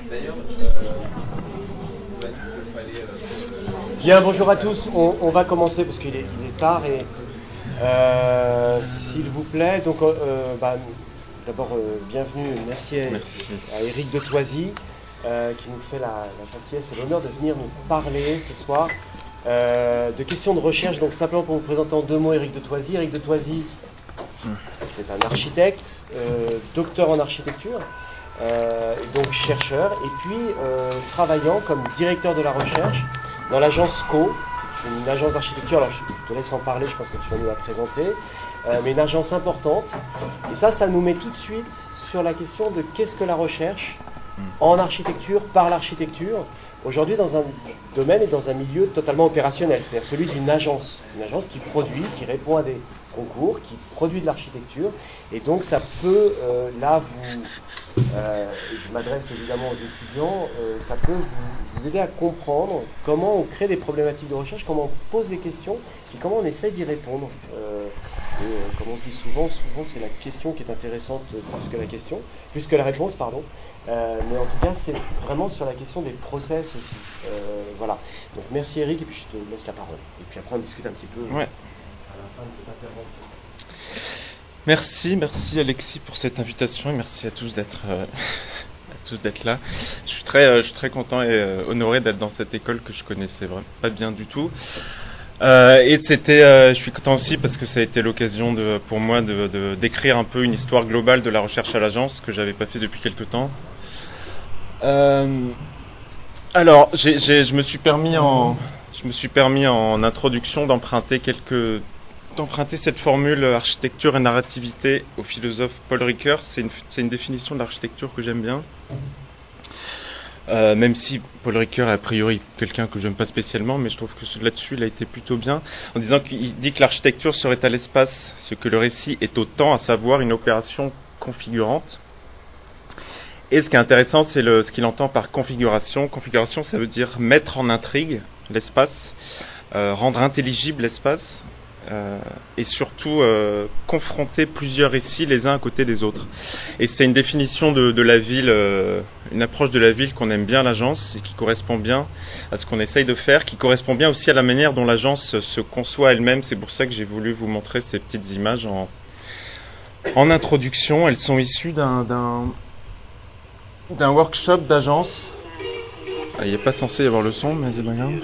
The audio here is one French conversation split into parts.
D'ailleurs, bien, bonjour à tous. On va commencer parce qu'il est tard et s'il vous plaît. Donc, d'abord, bienvenue, merci à Éric de Thoisy qui nous fait la gentillesse et l'honneur de venir nous parler ce soir de questions de recherche. Donc, simplement pour vous présenter en deux mots, Éric de Thoisy. Éric de Thoisy, c'est un architecte, docteur en architecture. Donc chercheur, et puis travaillant comme directeur de la recherche dans l'agence CO, une agence d'architecture. Alors je te laisse en parler, je pense que tu vas nous la présenter, mais une agence importante. Et ça nous met tout de suite sur la question de qu'est-ce que la recherche en architecture, par l'architecture, aujourd'hui dans un domaine et dans un milieu totalement opérationnel, c'est-à-dire celui d'une agence qui produit, qui répond à des concours, qui produit de l'architecture, et donc ça peut, je m'adresse évidemment aux étudiants, ça peut vous aider à comprendre comment on crée des problématiques de recherche, comment on pose des questions, et comment on essaie d'y répondre. Comme on se dit souvent c'est la question qui est intéressante plus que la réponse, pardon. Mais en tout cas, c'est vraiment sur la question des process aussi. Voilà. Donc merci Eric, et puis je te laisse la parole. Et puis après on discute un petit peu à la fin de cette intervention. Merci Alexis pour cette invitation et merci à tous d'être là. Je suis très content et honoré d'être dans cette école que je connaissais vraiment pas bien du tout. Je suis content aussi parce que ça a été l'occasion pour moi d'écrire un peu une histoire globale de la recherche à l'agence que j'avais pas fait depuis quelque temps. Alors, je me suis permis en introduction d'emprunter cette formule architecture et narrativité au philosophe Paul Ricoeur. C'est une définition de l'architecture que j'aime bien. Même si Paul Ricoeur est a priori quelqu'un que j'aime pas spécialement, mais je trouve que là-dessus il a été plutôt bien, en disant qu'il dit que l'architecture serait à l'espace ce que le récit est au temps, à savoir une opération configurante. Et ce qui est intéressant, c'est ce qu'il entend par configuration. Configuration, ça veut dire mettre en intrigue l'espace, rendre intelligible l'espace, et surtout confronter plusieurs récits les uns à côté des autres. Et c'est une définition de la ville, une approche de la ville qu'on aime bien à l'agence et qui correspond bien à ce qu'on essaye de faire, qui correspond bien aussi à la manière dont l'agence se conçoit elle-même. C'est pour ça que j'ai voulu vous montrer ces petites images en introduction. Elles sont issues d'un workshop d'agence. Il n'est pas censé y avoir le son, mais c'est pas grave.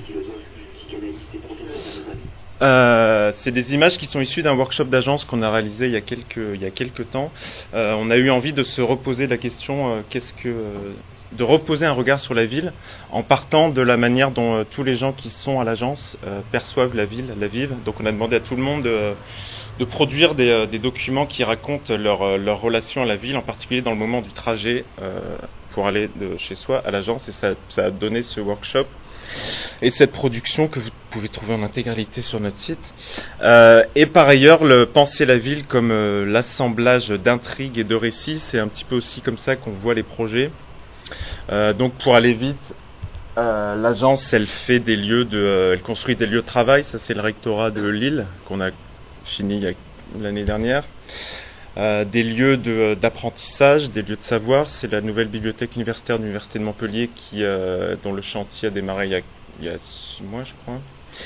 C'est des images qui sont issues d'un workshop d'agence qu'on a réalisé il y a quelques temps. On a eu envie de se reposer la question de reposer un regard sur la ville en partant de la manière dont tous les gens qui sont à l'agence perçoivent la ville, la vivent. Donc on a demandé à tout le monde de produire des documents qui racontent leur relation à la ville, en particulier dans le moment du trajet pour aller de chez soi à l'agence, et ça a donné ce workshop et cette production que vous pouvez trouver en intégralité sur notre site. Et par ailleurs, penser la ville comme l'assemblage d'intrigues et de récits, c'est un petit peu aussi comme ça qu'on voit les projets. Donc pour aller vite, l'agence elle construit des lieux de travail. Ça c'est le rectorat de Lille qu'on a fini l'année dernière. Des lieux d'apprentissage, des lieux de savoir. C'est la nouvelle bibliothèque universitaire de l'Université de Montpellier dont le chantier a démarré il y a 6 mois, je crois.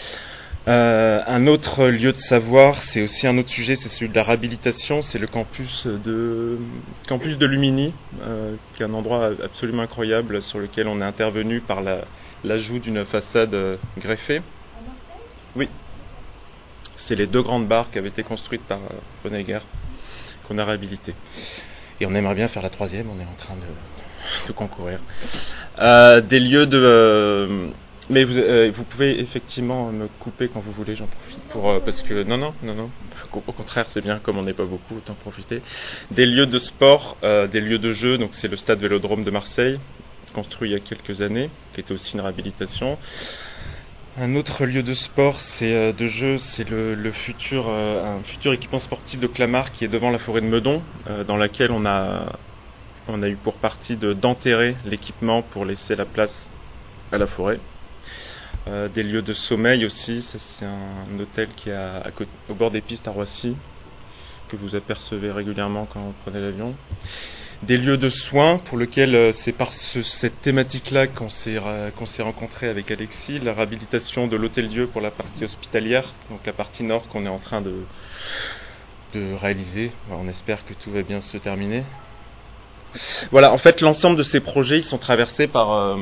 Un autre lieu de savoir, c'est aussi un autre sujet, c'est celui de la réhabilitation. C'est le campus de Lumini, qui est un endroit absolument incroyable sur lequel on est intervenu par l'ajout d'une façade greffée. Oui, c'est les 2 grandes barres qui avaient été construites par René Guerre, qu'on a réhabilité. Et on aimerait bien faire la 3e, on est en train de concourir. Des lieux mais vous pouvez effectivement me couper quand vous voulez, j'en profite parce que non, au contraire c'est bien, comme on n'est pas beaucoup, autant profiter. Des lieux de sport, des lieux de jeu, donc c'est le stade Vélodrome de Marseille, construit il y a quelques années, qui était aussi une réhabilitation. Un autre lieu de sport, de jeu, c'est un futur équipement sportif de Clamart qui est devant la forêt de Meudon, dans laquelle on a eu pour partie d'enterrer l'équipement pour laisser la place à la forêt. Des lieux de sommeil aussi, ça c'est un hôtel qui est au bord des pistes à Roissy, que vous apercevez régulièrement quand vous prenez l'avion. des lieux de soins pour lesquels c'est par cette thématique-là qu'on s'est rencontré avec Alexis, la réhabilitation de l'hôtel-dieu pour la partie hospitalière, donc la partie nord qu'on est en train de réaliser. On espère que tout va bien se terminer. Voilà, en fait, l'ensemble de ces projets, ils sont traversés par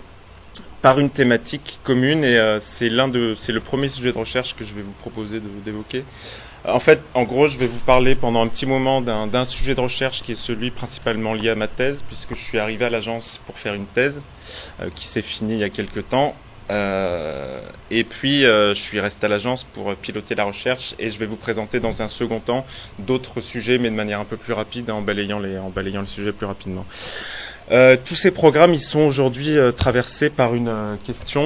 une thématique commune, et c'est le premier sujet de recherche que je vais vous proposer d'évoquer. En fait, en gros, je vais vous parler pendant un petit moment d'un sujet de recherche qui est celui principalement lié à ma thèse, puisque je suis arrivé à l'agence pour faire une thèse qui s'est finie il y a quelques temps. Et puis, je suis resté à l'agence pour piloter la recherche, et je vais vous présenter dans un second temps d'autres sujets, mais de manière un peu plus rapide, en balayant les sujets plus rapidement. Tous ces programmes, ils sont aujourd'hui traversés par une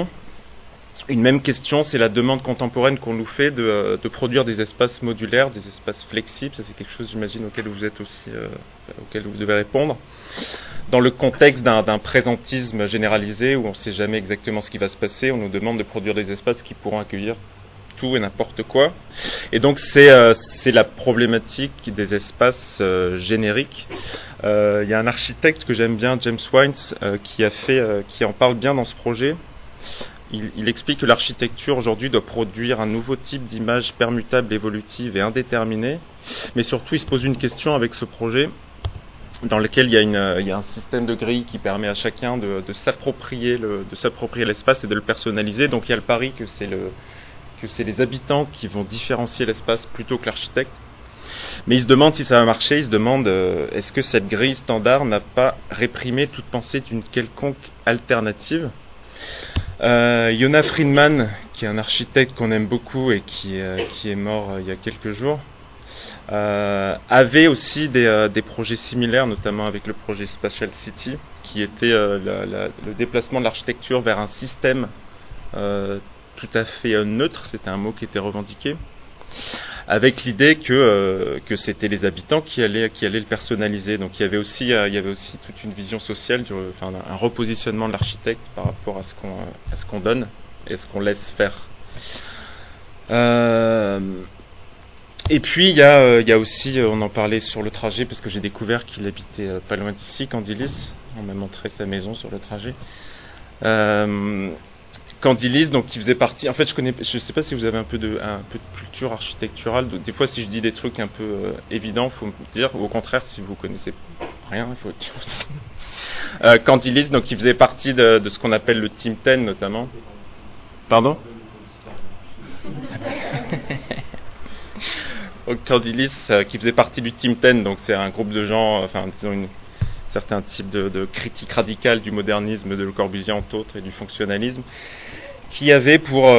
même question, c'est la demande contemporaine qu'on nous fait de produire des espaces modulaires, des espaces flexibles. Ça, c'est quelque chose, j'imagine, auquel vous êtes aussi, auquel vous devez répondre. Dans le contexte d'un présentisme généralisé où on ne sait jamais exactement ce qui va se passer, on nous demande de produire des espaces qui pourront accueillir tout et n'importe quoi. Et donc c'est la problématique des espaces génériques. Il y a un architecte que j'aime bien, James Wines, qui en parle bien dans ce projet. Il explique que l'architecture aujourd'hui doit produire un nouveau type d'image permutable, évolutive et indéterminée, mais surtout il se pose une question avec ce projet dans lequel il y a un système de grille qui permet à chacun de s'approprier l'espace et de le personnaliser. Donc il y a le pari que c'est les habitants qui vont différencier l'espace plutôt que l'architecte. Mais il se demande si ça va marcher, il se demande est-ce que cette grille standard n'a pas réprimé toute pensée d'une quelconque alternative. Yona Friedman, qui est un architecte qu'on aime beaucoup et qui est mort il y a quelques jours, avait aussi des projets similaires, notamment avec le projet Spatial City, qui était le déplacement de l'architecture vers un système tout à fait neutre, c'était un mot qui était revendiqué, avec l'idée que c'était les habitants qui allaient le personnaliser. Donc il y avait aussi toute une vision sociale, un repositionnement de l'architecte par rapport à ce qu'on donne et ce qu'on laisse faire. Et puis il y a aussi, on en parlait sur le trajet, parce que j'ai découvert qu'il habitait pas loin d'ici, Candilis. On m'a montré sa maison sur le trajet. Candilis, donc qui faisait partie. En fait, je sais pas si vous avez un peu de culture architecturale. Donc, des fois, si je dis des trucs un peu évidents, faut me dire. Ou au contraire, si vous connaissez rien, il faut dire aussi. Candilis, donc qui faisait partie de ce qu'on appelle le Team 10 notamment. Pardon. Candilis, qui faisait partie du Team 10, donc c'est un groupe de gens, disons certain type de critique radicale du modernisme, de Le Corbusier entre autres, et du fonctionnalisme, qui avait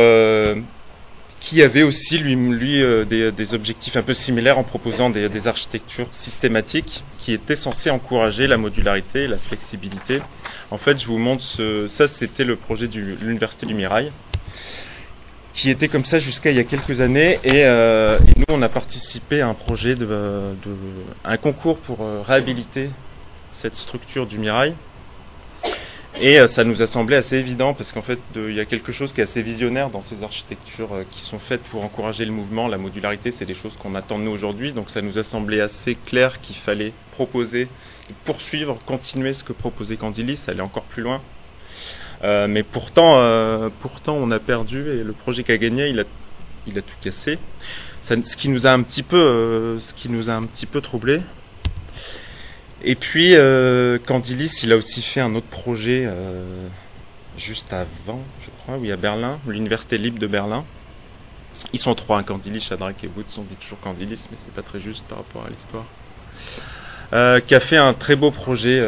aussi lui des objectifs un peu similaires en proposant des architectures systématiques qui étaient censées encourager la modularité et la flexibilité. En fait, je vous montre ça, c'était le projet de l'Université du Mirail, qui était comme ça jusqu'à il y a quelques années, et nous on a participé à un projet un concours pour réhabiliter cette structure du Mirail, et ça nous a semblé assez évident parce qu'en fait il y a quelque chose qui est assez visionnaire dans ces architectures qui sont faites pour encourager le mouvement, la modularité, c'est des choses qu'on attend de nous aujourd'hui, donc ça nous a semblé assez clair qu'il fallait proposer, poursuivre, continuer ce que proposait Candilis, aller encore plus loin. Mais pourtant on a perdu, et le projet qui a gagné, il a tout cassé. Ce qui nous a un petit peu troublé. Et puis Candilis, il a aussi fait un autre projet juste avant, je crois, oui, à Berlin, l'Université libre de Berlin. Ils sont trois, Candilis, Shadrach et Woods, on dit toujours Candilis, mais c'est pas très juste par rapport à l'histoire. Qui a fait un très beau projet,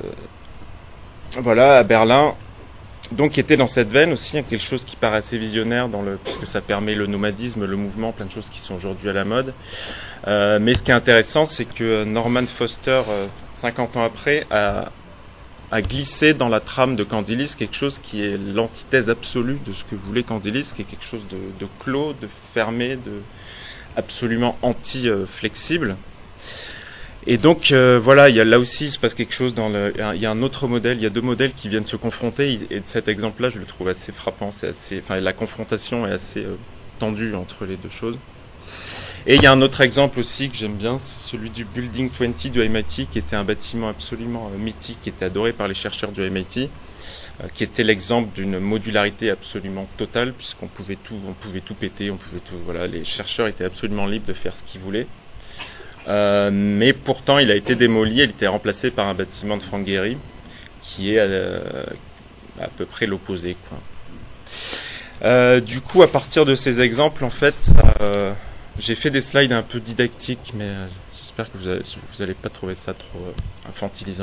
à Berlin. Donc, qui était dans cette veine aussi, quelque chose qui paraît assez visionnaire puisque ça permet le nomadisme, le mouvement, plein de choses qui sont aujourd'hui à la mode. Mais ce qui est intéressant, c'est que Norman Foster, 50 ans après, a glissé dans la trame de Candilis quelque chose qui est l'antithèse absolue de ce que voulait Candilis, qui est quelque chose de clos, de fermé, absolument anti-flexible. Et donc là aussi il se passe quelque chose il y a un autre modèle, il y a deux modèles qui viennent se confronter, et cet exemple-là je le trouve assez frappant, la confrontation est assez tendue entre les deux choses. Et il y a un autre exemple aussi que j'aime bien, c'est celui du Building 20 du MIT, qui était un bâtiment absolument mythique, qui était adoré par les chercheurs du MIT, qui était l'exemple d'une modularité absolument totale, puisqu'on pouvait tout péter, voilà, les chercheurs étaient absolument libres de faire ce qu'ils voulaient. Mais pourtant, il a été démoli, il a été remplacé par un bâtiment de Frank Gehry, qui est à peu près l'opposé, quoi. Du coup, à partir de ces exemples, en fait, j'ai fait des slides un peu didactiques, mais j'espère que vous allez pas trouver ça trop infantilisant.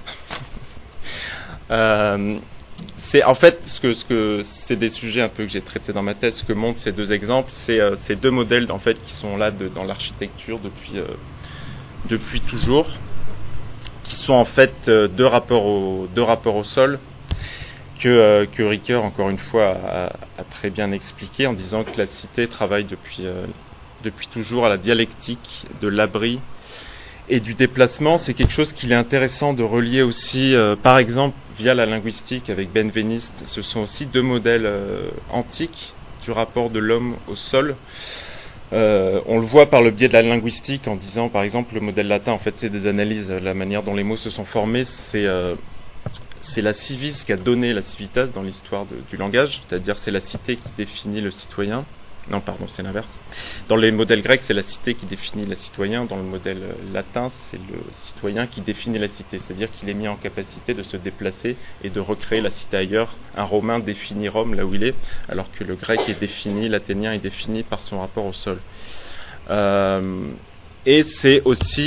C'est en fait c'est des sujets un peu que j'ai traités dans ma thèse. Ce que montrent ces deux exemples, c'est ces deux modèles en fait qui sont là dans l'architecture depuis toujours, qui sont en fait deux rapports au sol que Ricoeur encore une fois a très bien expliqué en disant que la cité travaille depuis toujours à la dialectique de l'abri et du déplacement. C'est quelque chose qu'il est intéressant de relier aussi, par exemple, via la linguistique avec Benveniste. Ce sont aussi deux modèles antiques du rapport de l'homme au sol. On le voit par le biais de la linguistique en disant, par exemple, le modèle latin, en fait, c'est des analyses, la manière dont les mots se sont formés, c'est la civis qui a donné la civitas dans l'histoire du langage, c'est-à-dire c'est la cité qui définit le citoyen. Non, pardon, c'est l'inverse. Dans les modèles grecs, c'est la cité qui définit le citoyen. Dans le modèle latin, c'est le citoyen qui définit la cité. C'est-à-dire qu'il est mis en capacité de se déplacer et de recréer la cité ailleurs. Un Romain définit Rome là où il est, alors que le grec est défini, l'athénien est défini par son rapport au sol. Et c'est aussi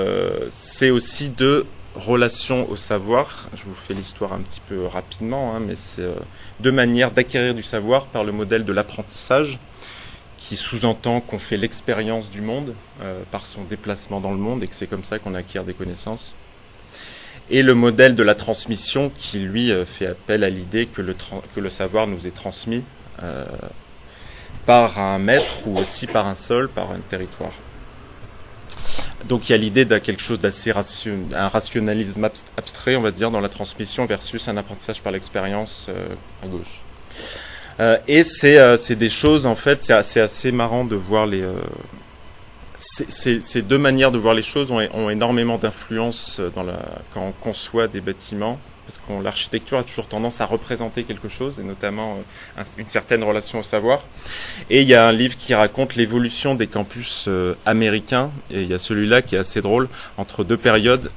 de relation au savoir. Je vous fais l'histoire un petit peu rapidement, mais c'est deux manières d'acquérir du savoir par le modèle de l'apprentissage, qui sous-entend qu'on fait l'expérience du monde par son déplacement dans le monde et que c'est comme ça qu'on acquiert des connaissances. Et le modèle de la transmission qui, lui, fait appel à l'idée que le savoir nous est transmis par un maître ou aussi par un sol, par un territoire. Donc il y a l'idée de quelque chose d'assez un rationalisme abstrait, on va dire, dans la transmission versus un apprentissage par l'expérience à gauche. Et c'est des choses, en fait, c'est assez marrant de voir ces deux manières de voir les choses ont énormément d'influence quand on conçoit des bâtiments, parce que l'architecture a toujours tendance à représenter quelque chose, et notamment une certaine relation au savoir. Et il y a un livre qui raconte l'évolution des campus américains, et il y a celui-là qui est assez drôle, entre deux périodes.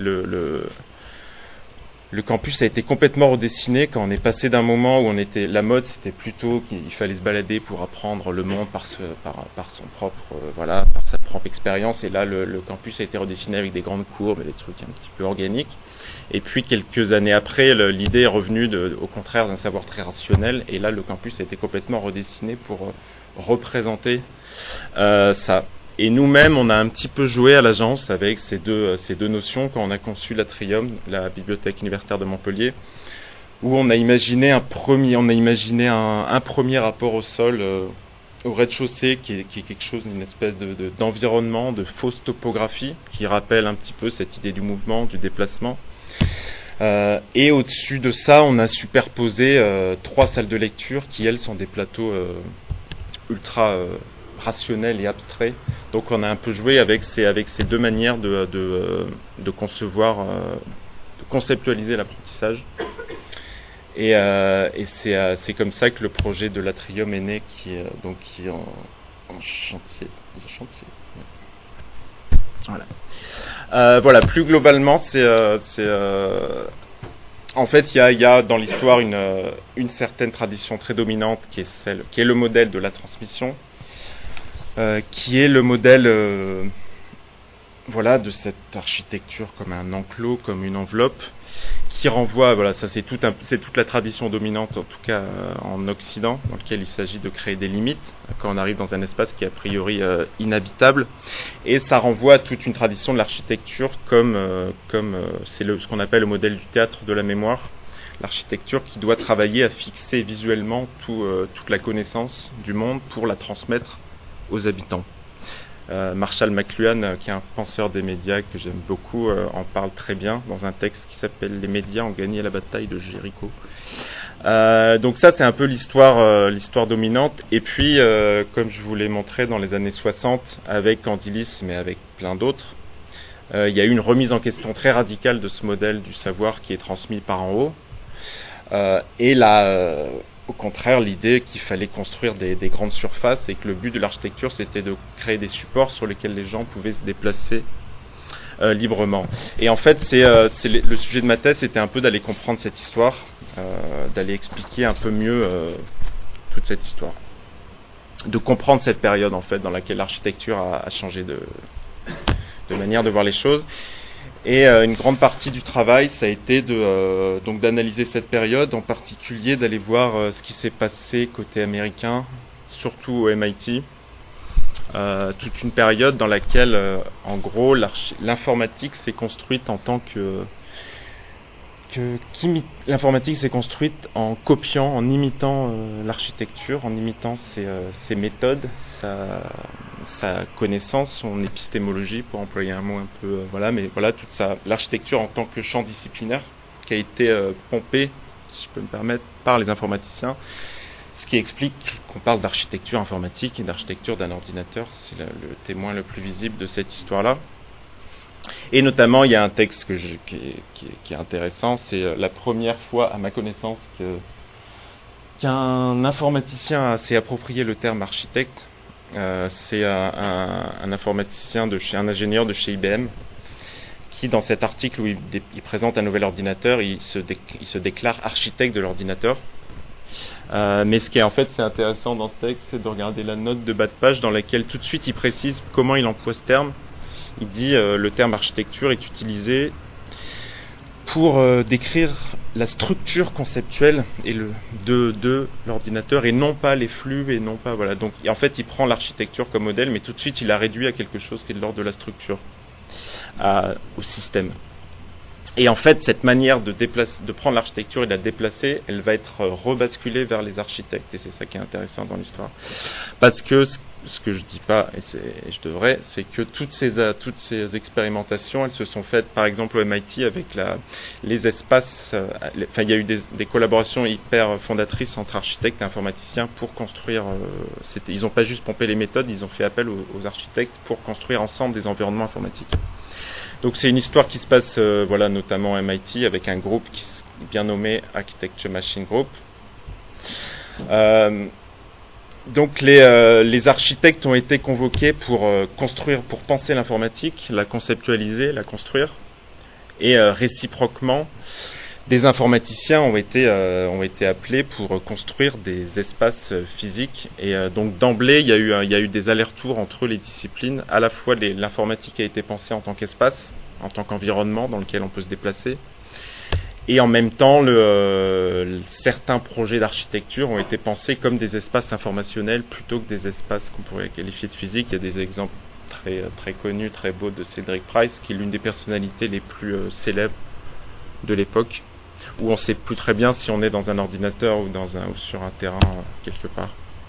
Le campus a été complètement redessiné quand on est passé d'un moment où la mode c'était plutôt qu'il fallait se balader pour apprendre le monde par son propre, par sa propre expérience. Et là, le campus a été redessiné avec des grandes courbes et des trucs un petit peu organiques. Et puis quelques années après, l'idée est revenue au contraire d'un savoir très rationnel. Et là, le campus a été complètement redessiné pour représenter ça. Et nous-mêmes, on a un petit peu joué à l'agence avec ces deux notions quand on a conçu l'Atrium, la bibliothèque universitaire de Montpellier, où on a imaginé un premier rapport au sol, au rez-de-chaussée, qui est quelque chose, une espèce d'environnement, de fausse topographie, qui rappelle un petit peu cette idée du mouvement, du déplacement. Et au-dessus de ça, on a superposé 3 salles de lecture qui, elles, sont des plateaux ultra rationnel et abstrait. Donc on a un peu joué avec ces deux manières de concevoir, de conceptualiser l'apprentissage. Et c'est comme ça que le projet de l'Atrium est né, qui est en chantier. Voilà. Plus globalement, en fait, il y a dans l'histoire une certaine tradition très dominante qui est le modèle de la transmission. Qui est le modèle de cette architecture comme un enclos, comme une enveloppe, qui renvoie, ça c'est toute la tradition dominante, en tout cas en Occident, dans lequel il s'agit de créer des limites quand on arrive dans un espace qui est a priori inhabitable, et ça renvoie à toute une tradition de l'architecture comme c'est ce qu'on appelle le modèle du théâtre de la mémoire, l'architecture qui doit travailler à fixer visuellement toute la connaissance du monde pour la transmettre aux habitants. Marshall McLuhan, qui est un penseur des médias que j'aime beaucoup, en parle très bien dans un texte qui s'appelle « Les médias ont gagné la bataille de Jéricho ». Donc ça, c'est un peu l'histoire dominante. Et puis, comme je vous l'ai montré dans les années 60, avec Candilis, mais avec plein d'autres, il y a eu une remise en question très radicale de ce modèle du savoir qui est transmis par en haut. Et là, au contraire, l'idée qu'il fallait construire des grandes surfaces et que le but de l'architecture, c'était de créer des supports sur lesquels les gens pouvaient se déplacer librement. Et en fait, le sujet de ma thèse, c'était un peu d'aller comprendre cette histoire, d'aller expliquer un peu mieux toute cette histoire, de comprendre cette période en fait dans laquelle l'architecture a changé de manière de voir les choses. Et une grande partie du travail, ça a été donc d'analyser cette période, en particulier d'aller voir ce qui s'est passé côté américain, surtout au MIT. Toute une période dans laquelle, en gros, l'informatique s'est construite en tant l'informatique s'est construite en copiant, en imitant l'architecture, en imitant ses méthodes, sa connaissance, son épistémologie, pour employer un mot un peu, mais voilà, toute l'architecture en tant que champ disciplinaire qui a été pompée, si je peux me permettre, par les informaticiens, ce qui explique qu'on parle d'architecture informatique et d'architecture d'un ordinateur. C'est le témoin le plus visible de cette histoire-là. Et notamment, il y a un texte qui est intéressant, c'est la première fois, à ma connaissance, qu'un informaticien s'est approprié le terme architecte. C'est un informaticien un ingénieur de chez IBM, qui, dans cet article où il présente un nouvel ordinateur, il se déclare architecte de l'ordinateur. Mais ce qui est en fait c'est intéressant dans ce texte, c'est de regarder la note de bas de page dans laquelle tout de suite il précise comment il emploie ce terme. Il dit le terme architecture est utilisé pour décrire la structure conceptuelle de l'ordinateur et non pas les flux et non pas voilà. Donc en fait il prend l'architecture comme modèle, mais tout de suite il la réduit à quelque chose qui est de l'ordre de la structure, au système. Et en fait, cette manière de prendre l'architecture et de la déplacer, elle va être rebasculée vers les architectes. Et c'est ça qui est intéressant dans l'histoire. Parce que ce que je dis pas, et je devrais, c'est que toutes ces expérimentations, elles se sont faites, par exemple, au MIT, avec les espaces. Il y a eu des collaborations hyper fondatrices entre architectes et informaticiens pour construire. Ils n'ont pas juste pompé les méthodes, ils ont fait appel aux architectes pour construire ensemble des environnements informatiques. Donc c'est une histoire qui se passe notamment à MIT avec un groupe qui est bien nommé Architecture Machine Group. Donc les architectes ont été convoqués pour penser l'informatique, la conceptualiser, la construire, et réciproquement des informaticiens ont été appelés pour construire des espaces physiques. Et donc d'emblée, il y a eu des allers-retours entre les disciplines. À la fois, l'informatique a été pensée en tant qu'espace, en tant qu'environnement dans lequel on peut se déplacer. Et en même temps, certains projets d'architecture ont été pensés comme des espaces informationnels plutôt que des espaces qu'on pourrait qualifier de physiques. Il y a des exemples très, très connus, très beaux de Cedric Price, qui est l'une des personnalités les plus célèbres de l'époque, où on ne sait plus très bien si on est dans un ordinateur ou sur un terrain quelque part.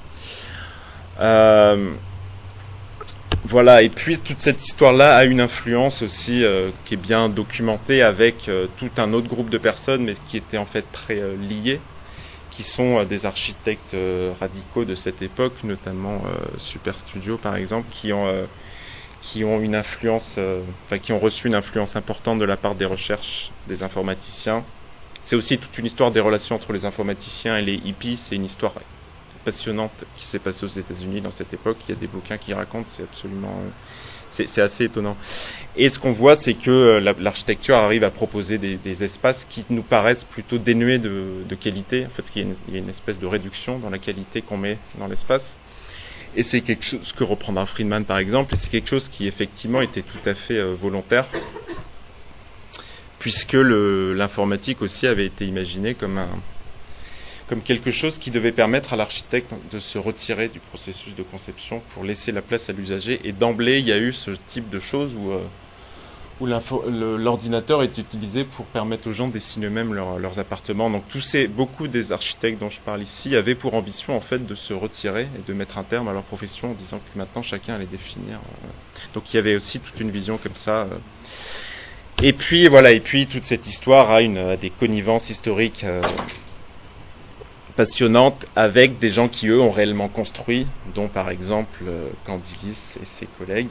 Voilà, et puis toute cette histoire-là a une influence aussi qui est bien documentée avec tout un autre groupe de personnes, mais qui étaient en fait très liés, qui sont des architectes radicaux de cette époque, notamment Superstudio par exemple, qui ont une influence, qui ont reçu une influence importante de la part des recherches des informaticiens. C'est aussi toute une histoire des relations entre les informaticiens et les hippies. C'est une histoire passionnante qui s'est passée aux États-Unis dans cette époque. Il y a des bouquins qui racontent, c'est assez étonnant. Et ce qu'on voit, c'est que l'architecture arrive à proposer des espaces qui nous paraissent plutôt dénués de qualité. En fait, il y a une espèce de réduction dans la qualité qu'on met dans l'espace. Et c'est quelque chose que reprendra Friedman par exemple, et c'est quelque chose qui effectivement était tout à fait volontaire, puisque l'informatique aussi avait été imaginée comme quelque chose qui devait permettre à l'architecte de se retirer du processus de conception pour laisser la place à l'usager. Et d'emblée, il y a eu ce type de choses où l'ordinateur est utilisé pour permettre aux gens de dessiner eux-mêmes leurs appartements. Donc beaucoup des architectes dont je parle ici avaient pour ambition en fait de se retirer et de mettre un terme à leur profession en disant que maintenant chacun allait définir. Donc il y avait aussi toute une vision comme ça. Et puis voilà, et puis toute cette histoire a des connivences historiques passionnantes avec des gens qui eux ont réellement construit, dont par exemple Candilis et ses collègues.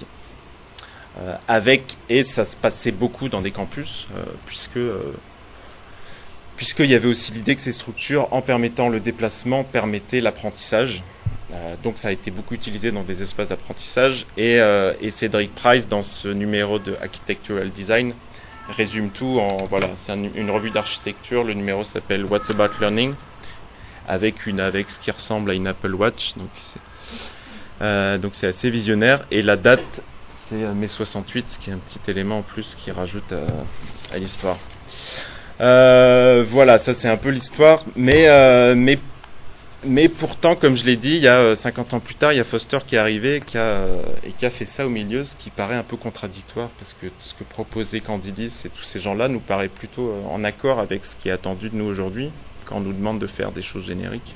Et ça se passait beaucoup dans des campus, puisqu'il y avait aussi l'idée que ces structures, en permettant le déplacement, permettaient l'apprentissage. Donc ça a été beaucoup utilisé dans des espaces d'apprentissage, et Cédric Price, dans ce numéro de Architectural Design, résume tout c'est une revue d'architecture. Le numéro s'appelle What's About Learning, avec ce qui ressemble à une Apple Watch, donc c'est assez visionnaire, et la date c'est mai 68, ce qui est un petit élément en plus qui rajoute à l'histoire. Voilà, ça c'est un peu l'histoire, mais pourtant, comme je l'ai dit, il y a 50 ans plus tard, il y a Foster qui est arrivé et qui a fait ça au milieu, ce qui paraît un peu contradictoire, parce que ce que proposait Candilis et tous ces gens-là nous paraît plutôt en accord avec ce qui est attendu de nous aujourd'hui, quand on nous demande de faire des choses génériques.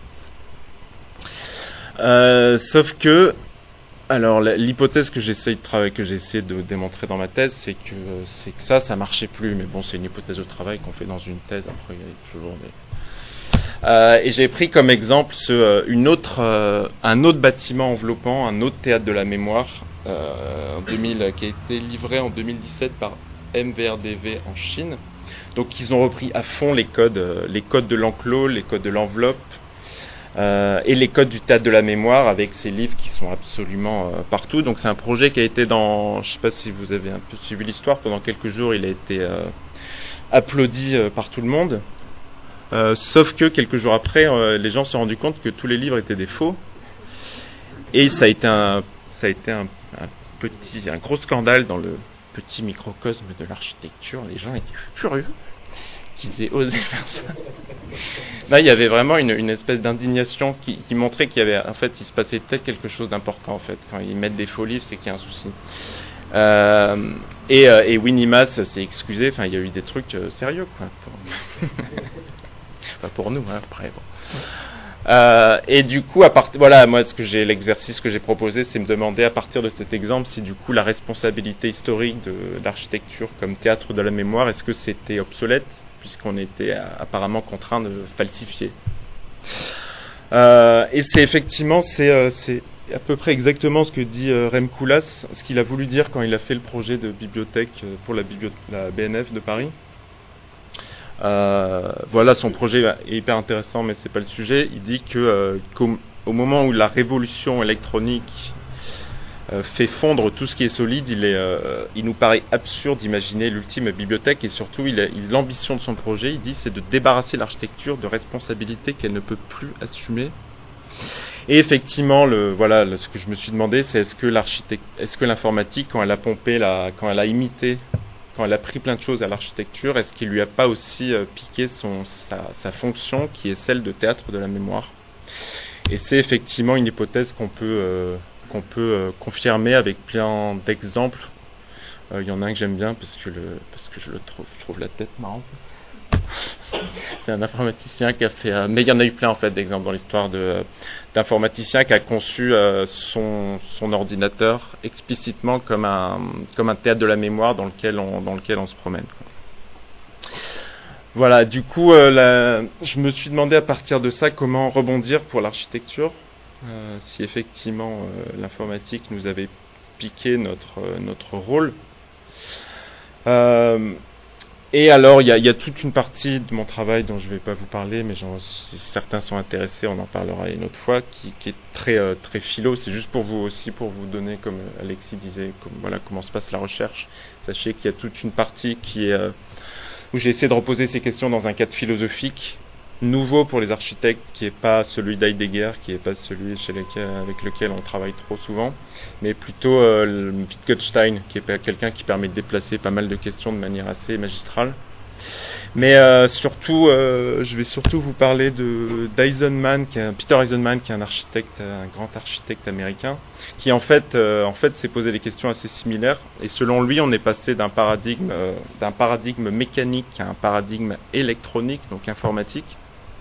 Sauf que, alors l'hypothèse que j'essaie de démontrer dans ma thèse, c'est que ça marchait plus, mais bon, c'est une hypothèse de travail qu'on fait dans une thèse, après il y a toujours et j'ai pris comme exemple un autre bâtiment enveloppant, un autre théâtre de la mémoire, qui a été livré en 2017 par MVRDV en Chine. Donc ils ont repris à fond les codes de l'enclos, les codes de l'enveloppe, et les codes du théâtre de la mémoire, avec ces livres qui sont absolument partout. Donc c'est un projet qui a été je sais pas si vous avez un peu suivi l'histoire, pendant quelques jours il a été applaudi par tout le monde. Sauf que quelques jours après, les gens se sont rendus compte que tous les livres étaient des faux, et ça a été un gros scandale dans le petit microcosme de l'architecture. Les gens étaient furieux qu'ils aient osé faire ça. Là, il y avait vraiment une espèce d'indignation qui montrait qu'il y avait, en fait, il se passait peut-être quelque chose d'important, en fait. Quand ils mettent des faux livres, c'est qu'il y a un souci. Et Winnie Mass s'est excusé. Enfin, il y a eu des trucs sérieux, quoi. Pas pour nous, hein, après. Bon. Et du coup, moi, l'exercice que j'ai proposé, c'est me demander à partir de cet exemple si du coup la responsabilité historique de l'architecture comme théâtre de la mémoire, est-ce que c'était obsolète, puisqu'on était apparemment contraint de falsifier. Et c'est effectivement, c'est à peu près exactement ce que dit Rem Koolhaas, ce qu'il a voulu dire quand il a fait le projet de bibliothèque pour la BNF de Paris. Voilà, son projet est hyper intéressant, mais c'est pas le sujet. Il dit qu'au moment où la révolution électronique fait fondre tout ce qui est solide, il nous paraît absurde d'imaginer l'ultime bibliothèque, et surtout l'ambition de son projet, il dit, c'est de débarrasser l'architecture de responsabilités qu'elle ne peut plus assumer. Et effectivement, ce que je me suis demandé, c'est est-ce que l'informatique, quand elle a pompé, quand elle a imité, quand elle a pris plein de choses à l'architecture, est-ce qu'il lui a pas aussi piqué sa fonction, qui est celle de théâtre de la mémoire? Et c'est effectivement une hypothèse qu'on peut confirmer avec plein d'exemples. Il y en a un que j'aime bien parce que je trouve la tête marrante. C'est un informaticien qui a fait, mais il y en a eu plein en fait d'exemples dans l'histoire d'informaticien qui a conçu son ordinateur explicitement comme un théâtre de la mémoire dans lequel on se promène, quoi. Voilà, du coup, je me suis demandé à partir de ça comment rebondir pour l'architecture, si effectivement l'informatique nous avait piqué notre rôle. Et alors, il y a toute une partie de mon travail dont je ne vais pas vous parler, mais si certains sont intéressés, on en parlera une autre fois, qui est très très philo. C'est juste pour vous donner, comme Alexis disait, comment se passe la recherche. Sachez qu'il y a toute une partie où j'ai essayé de reposer ces questions dans un cadre philosophique nouveau pour les architectes, qui n'est pas celui d'Heidegger, qui n'est pas celui avec lequel on travaille trop souvent, mais plutôt Wittgenstein, qui est quelqu'un qui permet de déplacer pas mal de questions de manière assez magistrale. Mais surtout, je vais surtout vous parler d'Eisenman, Peter Eisenman, qui est un grand architecte américain, qui en fait s'est posé des questions assez similaires. Et selon lui, on est passé d'un paradigme mécanique à un paradigme électronique, donc informatique.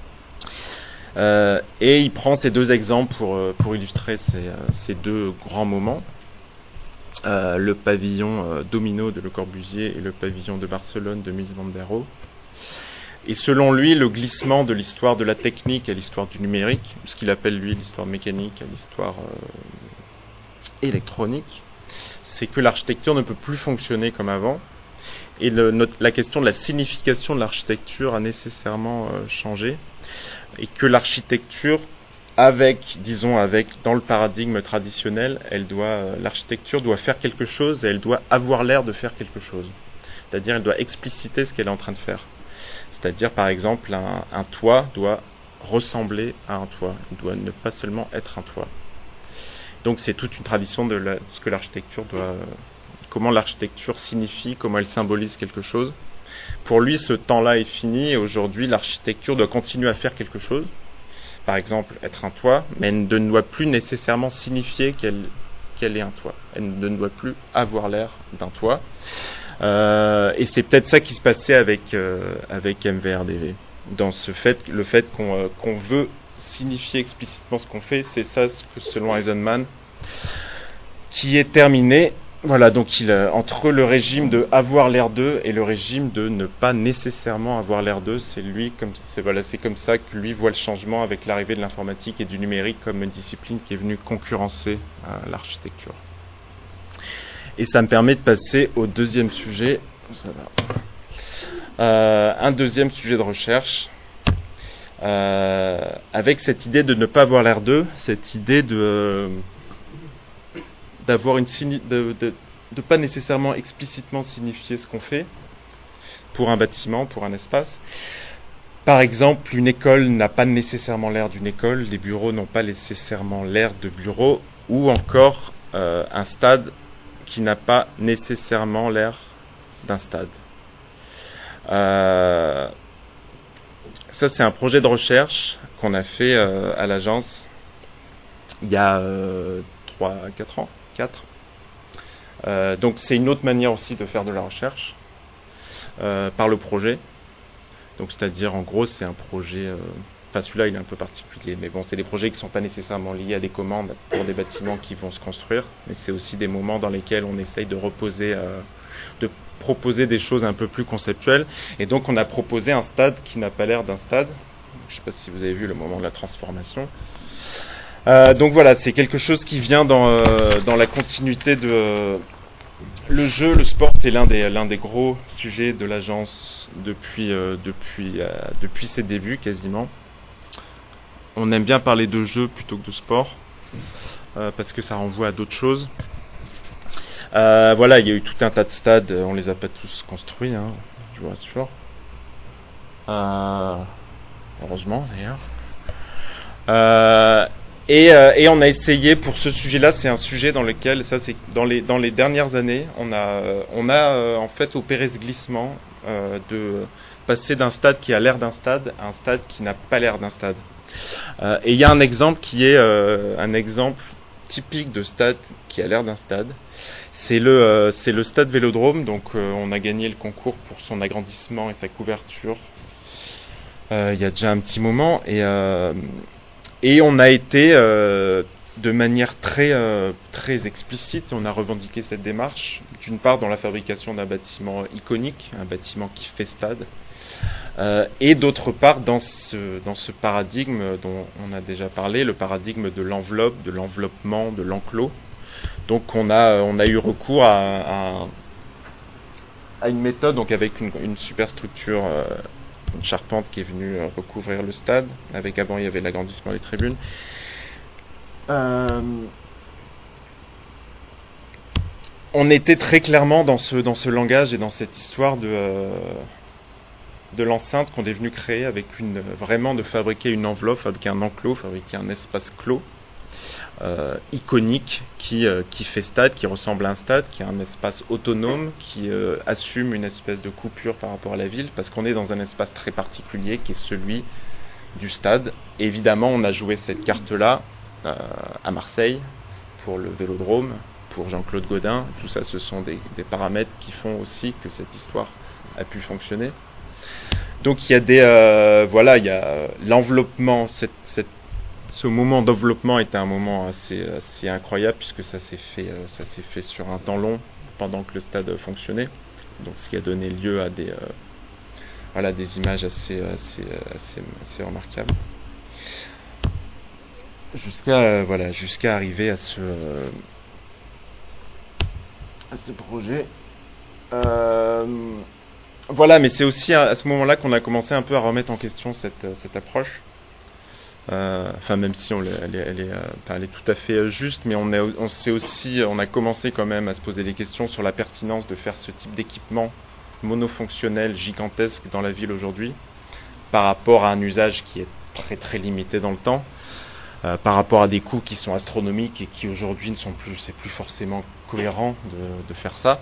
Et il prend ces deux exemples pour illustrer ces deux grands moments. Le pavillon Domino de Le Corbusier et le pavillon de Barcelone de Mies van der Rohe. Et selon lui, le glissement de l'histoire de la technique à l'histoire du numérique, ce qu'il appelle lui l'histoire mécanique à l'histoire électronique, c'est que l'architecture ne peut plus fonctionner comme avant. Et la question de la signification de l'architecture a nécessairement changé. Et que l'architecture, dans le paradigme traditionnel, l'architecture doit faire quelque chose et elle doit avoir l'air de faire quelque chose. C'est-à-dire, elle doit expliciter ce qu'elle est en train de faire. C'est-à-dire, par exemple, un toit doit ressembler à un toit. Il doit ne pas seulement être un toit. Donc, c'est toute une tradition de ce que l'architecture comment l'architecture signifie, comment elle symbolise quelque chose. Pour lui, ce temps-là est fini et aujourd'hui, l'architecture doit continuer à faire quelque chose. Par exemple, être un toit, mais elle ne doit plus nécessairement signifier qu'elle est un toit. Elle ne doit plus avoir l'air d'un toit. Et c'est peut-être ça qui se passait avec MVRDV. Dans le fait qu'on veut signifier explicitement ce qu'on fait, c'est ça ce que, selon Eisenman, qui est terminé. Voilà, donc entre le régime de avoir l'air d'eux et le régime de ne pas nécessairement avoir l'air d'eux, c'est comme ça que lui voit le changement avec l'arrivée de l'informatique et du numérique comme une discipline qui est venue concurrencer l'architecture. Et ça me permet de passer au deuxième sujet. Ça va. Un deuxième sujet de recherche, avec cette idée de ne pas avoir l'air d'eux, cette idée de pas nécessairement explicitement signifier ce qu'on fait pour un bâtiment, pour un espace. Par exemple, une école n'a pas nécessairement l'air d'une école, les bureaux n'ont pas nécessairement l'air de bureaux, ou encore un stade qui n'a pas nécessairement l'air d'un stade. Ça, c'est un projet de recherche qu'on a fait à l'agence il y a 4 ans. Donc c'est une autre manière aussi de faire de la recherche par le projet. Donc c'est-à-dire en gros c'est un projet, celui-là il est un peu particulier, mais bon c'est des projets qui ne sont pas nécessairement liés à des commandes pour des bâtiments qui vont se construire, mais c'est aussi des moments dans lesquels on essaye de proposer des choses un peu plus conceptuelles. Et donc on a proposé un stade qui n'a pas l'air d'un stade. Je ne sais pas si vous avez vu le moment de la transformation. Donc voilà, c'est quelque chose qui vient dans la continuité de le jeu. Le sport, c'est l'un des gros sujets de l'agence depuis ses débuts quasiment. On aime bien parler de jeu plutôt que de sport parce que ça renvoie à d'autres choses. Voilà, il y a eu tout un tas de stades, on les a pas tous construits, hein, je vous rassure. Heureusement d'ailleurs. Et on a essayé pour ce sujet-là, c'est un sujet dans lequel, ça c'est dans les dernières années, on a en fait opéré ce glissement de passer d'un stade qui a l'air d'un stade à un stade qui n'a pas l'air d'un stade. Et il y a un exemple qui est un exemple typique de stade qui a l'air d'un stade. C'est le stade Vélodrome, donc on a gagné le concours pour son agrandissement et sa couverture il y a déjà un petit moment, et on a été de manière très explicite, on a revendiqué cette démarche, d'une part dans la fabrication d'un bâtiment iconique, un bâtiment qui fait stade, et d'autre part dans ce paradigme dont on a déjà parlé, le paradigme de l'enveloppe, de l'enveloppement, de l'enclos. Donc on a eu recours à une méthode, donc avec une superstructure, une charpente qui est venue recouvrir le stade. Avant il y avait l'agrandissement des tribunes. On était très clairement dans ce langage et dans cette histoire de l'enceinte qu'on est venu créer, avec vraiment de fabriquer une enveloppe, fabriquer un enclos, fabriquer un espace clos. iconique qui fait stade, qui ressemble à un stade, qui est un espace autonome, qui assume une espèce de coupure par rapport à la ville, parce qu'on est dans un espace très particulier qui est celui du stade. Et évidemment, on a joué cette carte-là à Marseille pour le Vélodrome, pour Jean-Claude Gaudin. Tout ça, ce sont des paramètres qui font aussi que cette histoire a pu fonctionner. Donc il y a il y a l'enveloppement, ce moment d'enveloppement était un moment assez incroyable, puisque ça s'est fait sur un temps long pendant que le stade fonctionnait. Donc ce qui a donné lieu à des images assez remarquables. Jusqu'à arriver à ce projet. Mais c'est aussi à ce moment-là qu'on a commencé un peu à remettre en question cette approche. Même si elle est tout à fait juste, mais on a commencé quand même à se poser des questions sur la pertinence de faire ce type d'équipement monofonctionnel gigantesque dans la ville aujourd'hui, par rapport à un usage qui est très très limité dans le temps, par rapport à des coûts qui sont astronomiques et qui aujourd'hui c'est plus forcément cohérent de faire ça.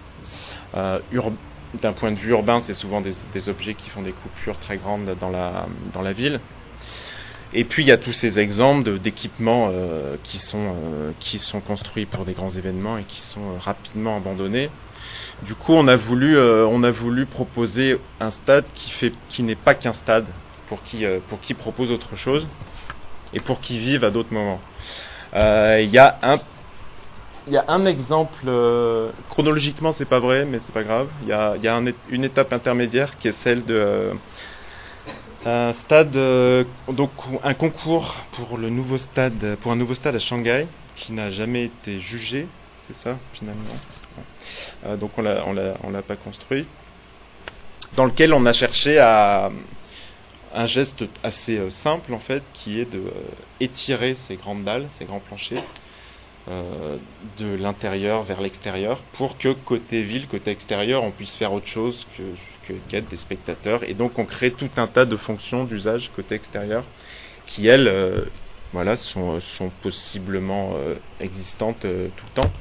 D'un point de vue urbain, c'est souvent des objets qui font des coupures très grandes dans la ville. Et puis il y a tous ces exemples d'équipements qui sont construits pour des grands événements et qui sont rapidement abandonnés. Du coup, on a voulu proposer un stade qui n'est pas qu'un stade, pour qui propose autre chose et pour qui vive à d'autres moments. Il y a un exemple, chronologiquement c'est pas vrai, mais c'est pas grave. Il y a une étape intermédiaire qui est celle de un stade, donc un concours pour un nouveau stade à Shanghai qui n'a jamais été jugé, c'est ça finalement. Donc on l'a pas construit, dans lequel on a cherché à un geste assez simple en fait, qui est de étirer ces grandes dalles, ces grands planchers, de l'intérieur vers l'extérieur, pour que côté ville, côté extérieur, on puisse faire autre chose que qu'être des spectateurs. Et donc on crée tout un tas de fonctions d'usage côté extérieur qui, elles, sont possiblement existantes tout le temps.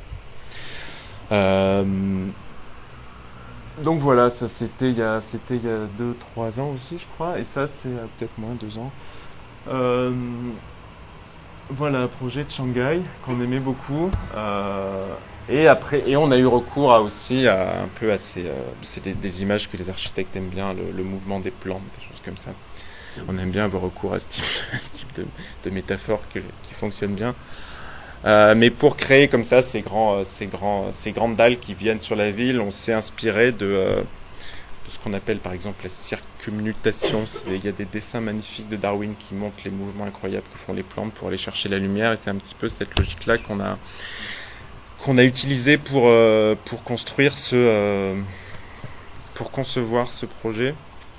Donc voilà, ça c'était il y a 2-3 ans aussi, je crois, et ça c'est peut-être moins 2 ans. Voilà, projet de Shanghai qu'on aimait beaucoup, et on a eu recours à c'est des images que les architectes aiment bien, le mouvement des plantes, des choses comme ça. On aime bien avoir recours à ce type de métaphore qui fonctionne bien. Mais pour créer comme ça ces grandes dalles qui viennent sur la ville, on s'est inspiré de ce qu'on appelle par exemple la circumnutation. Il y a des dessins magnifiques de Darwin qui montrent les mouvements incroyables que font les plantes pour aller chercher la lumière, et c'est un petit peu cette logique-là qu'on a utilisée pour concevoir ce projet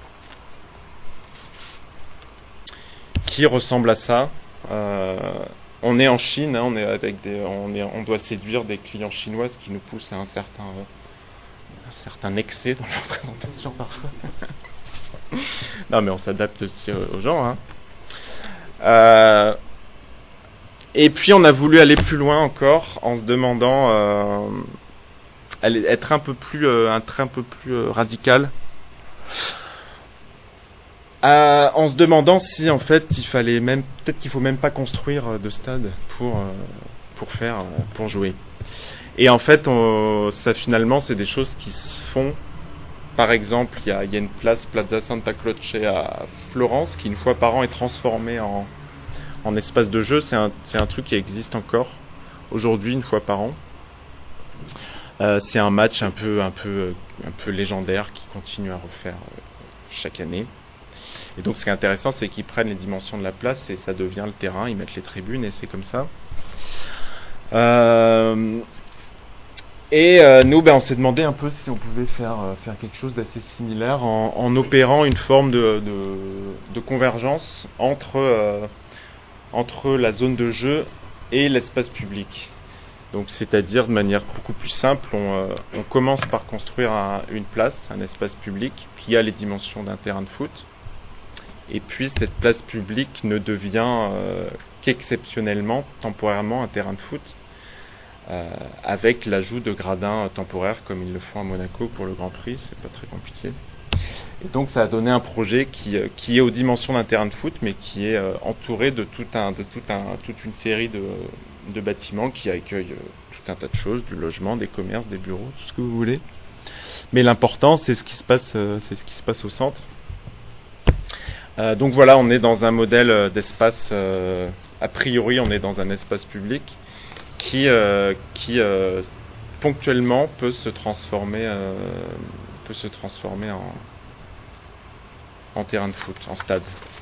qui ressemble à ça. On est en Chine, hein, on doit séduire des clients chinois, ce qui nous pousse à un certain excès dans la présentation parfois. Non, mais on s'adapte aussi aux gens. Hein. Et puis on a voulu aller plus loin encore en se demandant, être un peu plus radical, en se demandant si en fait peut-être qu'il faut même pas construire de stade pour jouer. Et en fait, ça finalement, c'est des choses qui se font. Par exemple, il y a une Plaza Santa Croce à Florence, qui une fois par an est transformée en espace de jeu. C'est un truc qui existe encore aujourd'hui, une fois par an. C'est un match un peu légendaire qui continue à refaire chaque année. Et donc, ce qui est intéressant, c'est qu'ils prennent les dimensions de la place et ça devient le terrain. Ils mettent les tribunes et c'est comme ça. Nous, on s'est demandé un peu si on pouvait faire quelque chose d'assez similaire en opérant une forme de convergence entre la zone de jeu et l'espace public. Donc, c'est-à-dire de manière beaucoup plus simple, on commence par construire une place, un espace public qui a les dimensions d'un terrain de foot. Et puis cette place publique ne devient qu'exceptionnellement, temporairement, un terrain de foot, avec l'ajout de gradins temporaires comme ils le font à Monaco pour le Grand Prix, c'est pas très compliqué. Et donc ça a donné un projet qui est aux dimensions d'un terrain de foot, mais qui est entouré de toute une série de bâtiments qui accueillent tout un tas de choses, du logement, des commerces, des bureaux, tout ce que vous voulez. Mais l'important, c'est ce qui se passe au centre. Donc voilà, on est dans un modèle d'espace. A priori, on est dans un espace public qui ponctuellement peut se transformer en terrain de foot, en stade.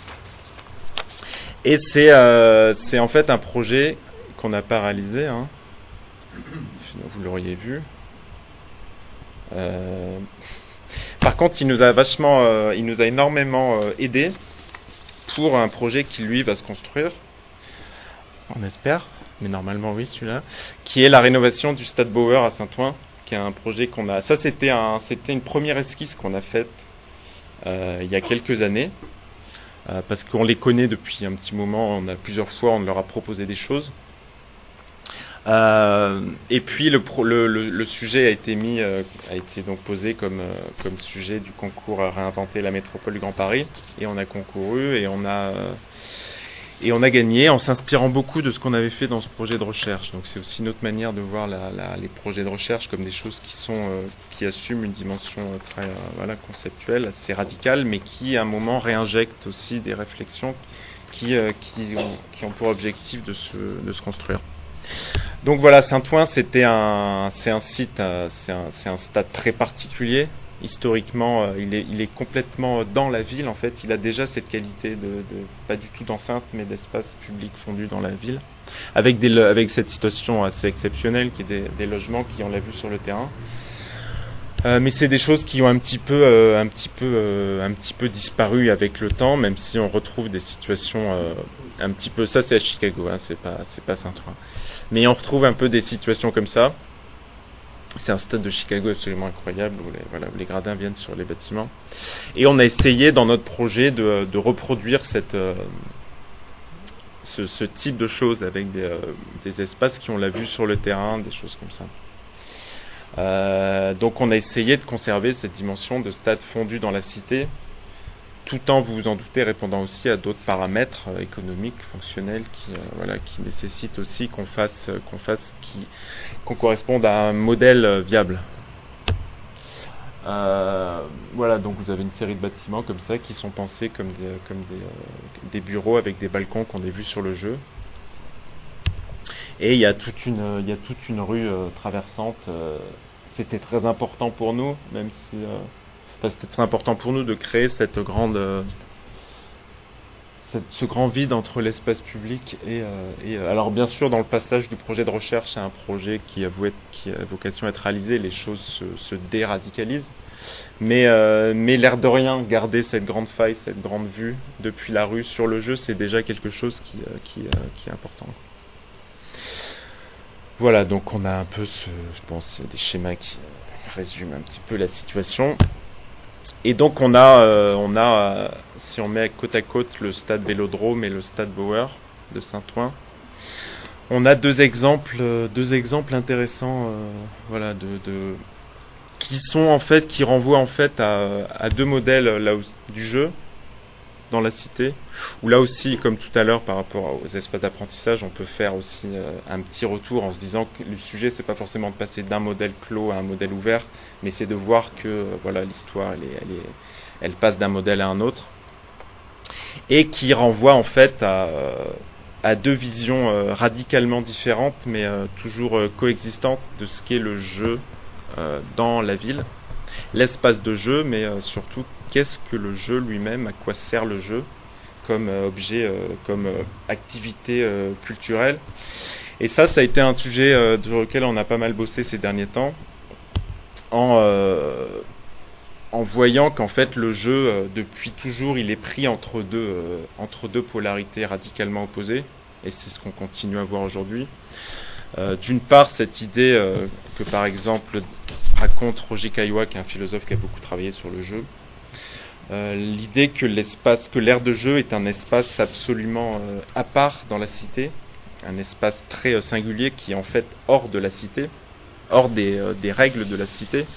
Et c'est en fait un projet qu'on n'a pas réalisé, hein. Vous l'auriez vu. Par contre, il nous a énormément aidé pour un projet qui lui va se construire, on espère, mais normalement oui celui-là, qui est la rénovation du Stade Bauer à Saint-Ouen, qui est un projet qu'on a. Ça c'était une première esquisse qu'on a faite il y a quelques années, parce qu'on les connaît depuis un petit moment. Plusieurs fois on leur a proposé des choses. Et puis le sujet a été donc posé comme sujet du concours à réinventer la métropole du Grand Paris, et on a concouru et on a gagné en s'inspirant beaucoup de ce qu'on avait fait dans ce projet de recherche. Donc c'est aussi une autre manière de voir les projets de recherche comme des choses qui assument une dimension très conceptuelle, assez radicale, mais qui à un moment réinjectent aussi des réflexions qui ont pour objectif de se construire. Donc voilà, Saint-Ouen, c'est un stade très particulier. Historiquement, il est complètement dans la ville. En fait, il a déjà cette qualité de pas du tout d'enceinte, mais d'espace public fondu dans la ville, avec cette situation assez exceptionnelle qui est des logements qui on l'a vu sur le terrain. Mais c'est des choses qui ont un petit peu disparu avec le temps, même si on retrouve des situations un petit peu. Ça, c'est à Chicago, hein, c'est pas Saint-Ouen. Mais on retrouve un peu des situations comme ça. C'est un stade de Chicago absolument incroyable où les gradins viennent sur les bâtiments. Et on a essayé dans notre projet de reproduire ce type de choses avec des espaces qui on l'a vu sur le terrain, des choses comme ça. Donc on a essayé de conserver cette dimension de stade fondu dans la cité, tout en, vous vous en doutez, répondant aussi à d'autres paramètres économiques, fonctionnels, qui nécessitent aussi qu'on corresponde à un modèle viable. Voilà, donc vous avez une série de bâtiments comme ça qui sont pensés comme des bureaux avec des balcons qu'on a vus sur le jeu. Et il y a toute une rue traversante. C'était très important pour nous, même si c'était très important pour nous de créer ce grand vide entre l'espace public et alors bien sûr dans le passage du projet de recherche à un projet qui a vocation à être réalisé, les choses se déradicalisent, mais l'air de rien, garder cette grande faille, cette grande vue depuis la rue sur le jeu, c'est déjà quelque chose qui est important. Voilà, donc on a un peu je pense des schémas qui résument un petit peu la situation. Et donc on a si on met côte à côte le stade Vélodrome et le stade Bauer de Saint-Ouen, on a deux exemples intéressants, qui renvoient en fait à deux modèles du jeu dans la cité, où là aussi, comme tout à l'heure par rapport aux espaces d'apprentissage, on peut faire aussi un petit retour en se disant que le sujet c'est pas forcément de passer d'un modèle clos à un modèle ouvert, mais c'est de voir que l'histoire elle passe d'un modèle à un autre, et qui renvoie en fait à deux visions radicalement différentes, mais toujours coexistantes de ce qu'est le jeu dans la ville, l'espace de jeu, mais surtout qu'est-ce que le jeu lui-même, à quoi sert le jeu comme objet, comme activité culturelle. Et ça a été un sujet sur lequel on a pas mal bossé ces derniers temps, en voyant qu'en fait le jeu, depuis toujours, il est pris entre deux polarités radicalement opposées, et c'est ce qu'on continue à voir aujourd'hui. D'une part, cette idée que par exemple raconte Roger Caillois, qui est un philosophe qui a beaucoup travaillé sur le jeu, l'idée que l'aire de jeu est un espace absolument à part dans la cité, un espace très singulier qui est en fait hors de la cité, hors des règles de la cité.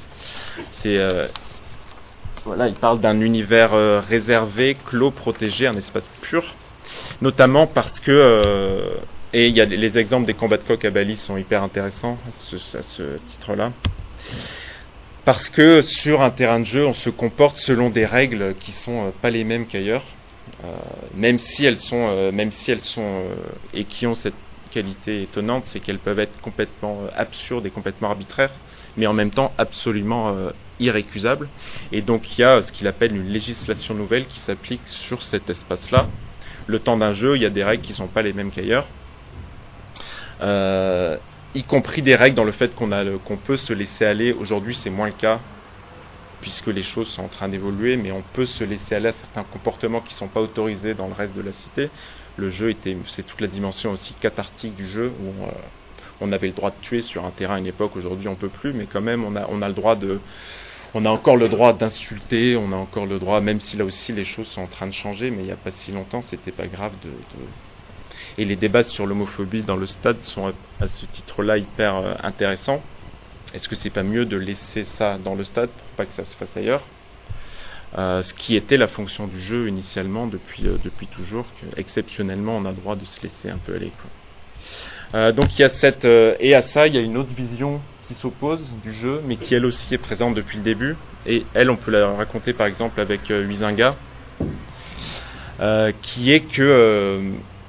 Il parle d'un univers réservé, clos, protégé, un espace pur, notamment parce que, et il y a les exemples des combats de coq à Bali sont hyper intéressants à ce titre-là, parce que sur un terrain de jeu, on se comporte selon des règles qui sont pas les mêmes qu'ailleurs, même si elles sont et qui ont cette qualité étonnante, c'est qu'elles peuvent être complètement absurdes et complètement arbitraires, mais en même temps absolument irrécusables. Et donc il y a ce qu'il appelle une législation nouvelle qui s'applique sur cet espace-là. Le temps d'un jeu, il y a des règles qui ne sont pas les mêmes qu'ailleurs, y compris des règles dans le fait qu'on peut se laisser aller. Aujourd'hui, c'est moins le cas, puisque les choses sont en train d'évoluer, mais on peut se laisser aller à certains comportements qui ne sont pas autorisés dans le reste de la cité. Le jeu c'est toute la dimension aussi cathartique du jeu, où on avait le droit de tuer sur un terrain à une époque. Aujourd'hui, on peut plus, mais quand même, on a encore le droit d'insulter, on a encore le droit, même si là aussi les choses sont en train de changer, mais il n'y a pas si longtemps, c'était pas grave Et les débats sur l'homophobie dans le stade sont à ce titre-là hyper intéressants. Est-ce que c'est pas mieux de laisser ça dans le stade pour pas que ça se fasse ailleurs, ce qui était la fonction du jeu initialement depuis toujours, exceptionnellement on a le droit de se laisser un peu aller, quoi. Donc il y a et à ça il y a une autre vision qui s'oppose du jeu, mais qui elle aussi est présente depuis le début, et elle on peut la raconter par exemple avec Huizinga, qui est que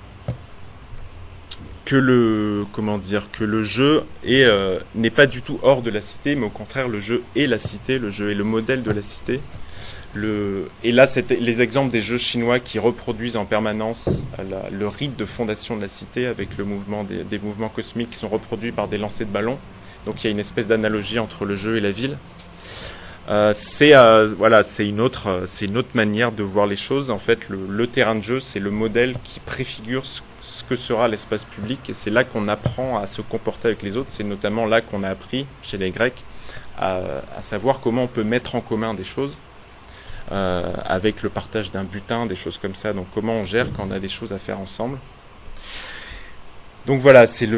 le jeu n'est pas du tout hors de la cité, mais au contraire le jeu est la cité, le jeu est le modèle de la cité. Et là, c'est les exemples des jeux chinois qui reproduisent en permanence le rite de fondation de la cité, avec le mouvement des mouvements cosmiques qui sont reproduits par des lancers de ballons. Donc il y a une espèce d'analogie entre le jeu et la ville. C'est une autre manière de voir les choses. En fait, le terrain de jeu, c'est le modèle qui préfigure ce que sera l'espace public, et c'est là qu'on apprend à se comporter avec les autres. C'est notamment là qu'on a appris chez les Grecs à savoir comment on peut mettre en commun des choses. Avec le partage d'un butin, des choses comme ça. Donc comment on gère quand on a des choses à faire ensemble. Donc voilà, c'est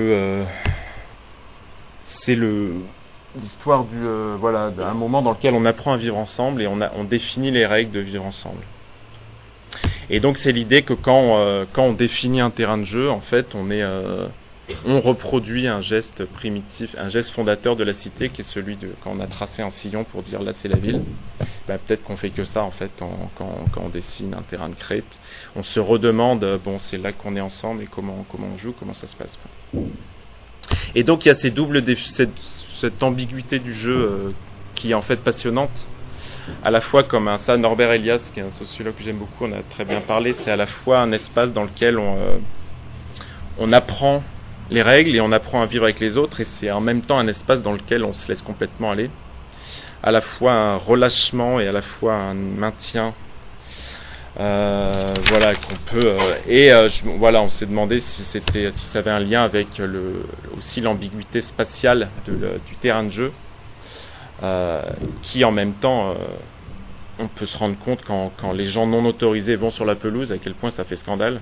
l'histoire d'un moment dans lequel on apprend à vivre ensemble et on définit les règles de vivre ensemble. Et donc c'est l'idée que quand on définit un terrain de jeu, en fait, on reproduit un geste primitif, un geste fondateur de la cité, qui est celui de quand on a tracé un sillon pour dire là c'est la ville. Peut-être qu'on fait que ça en fait quand on dessine un terrain de crêpes. On se redemande c'est là qu'on est ensemble et comment on joue, comment ça se passe. Et donc il y a cette ambiguïté du jeu qui est en fait passionnante. À la fois comme ça, Norbert Elias, qui est un sociologue que j'aime beaucoup, on a très bien parlé, c'est à la fois un espace dans lequel on apprend les règles et on apprend à vivre avec les autres, et c'est en même temps un espace dans lequel on se laisse complètement aller, à la fois un relâchement et à la fois un maintien, qu'on peut on s'est demandé si ça avait un lien avec aussi l'ambiguïté spatiale du terrain de jeu, qui en même temps on peut se rendre compte quand les gens non autorisés vont sur la pelouse à quel point ça fait scandale.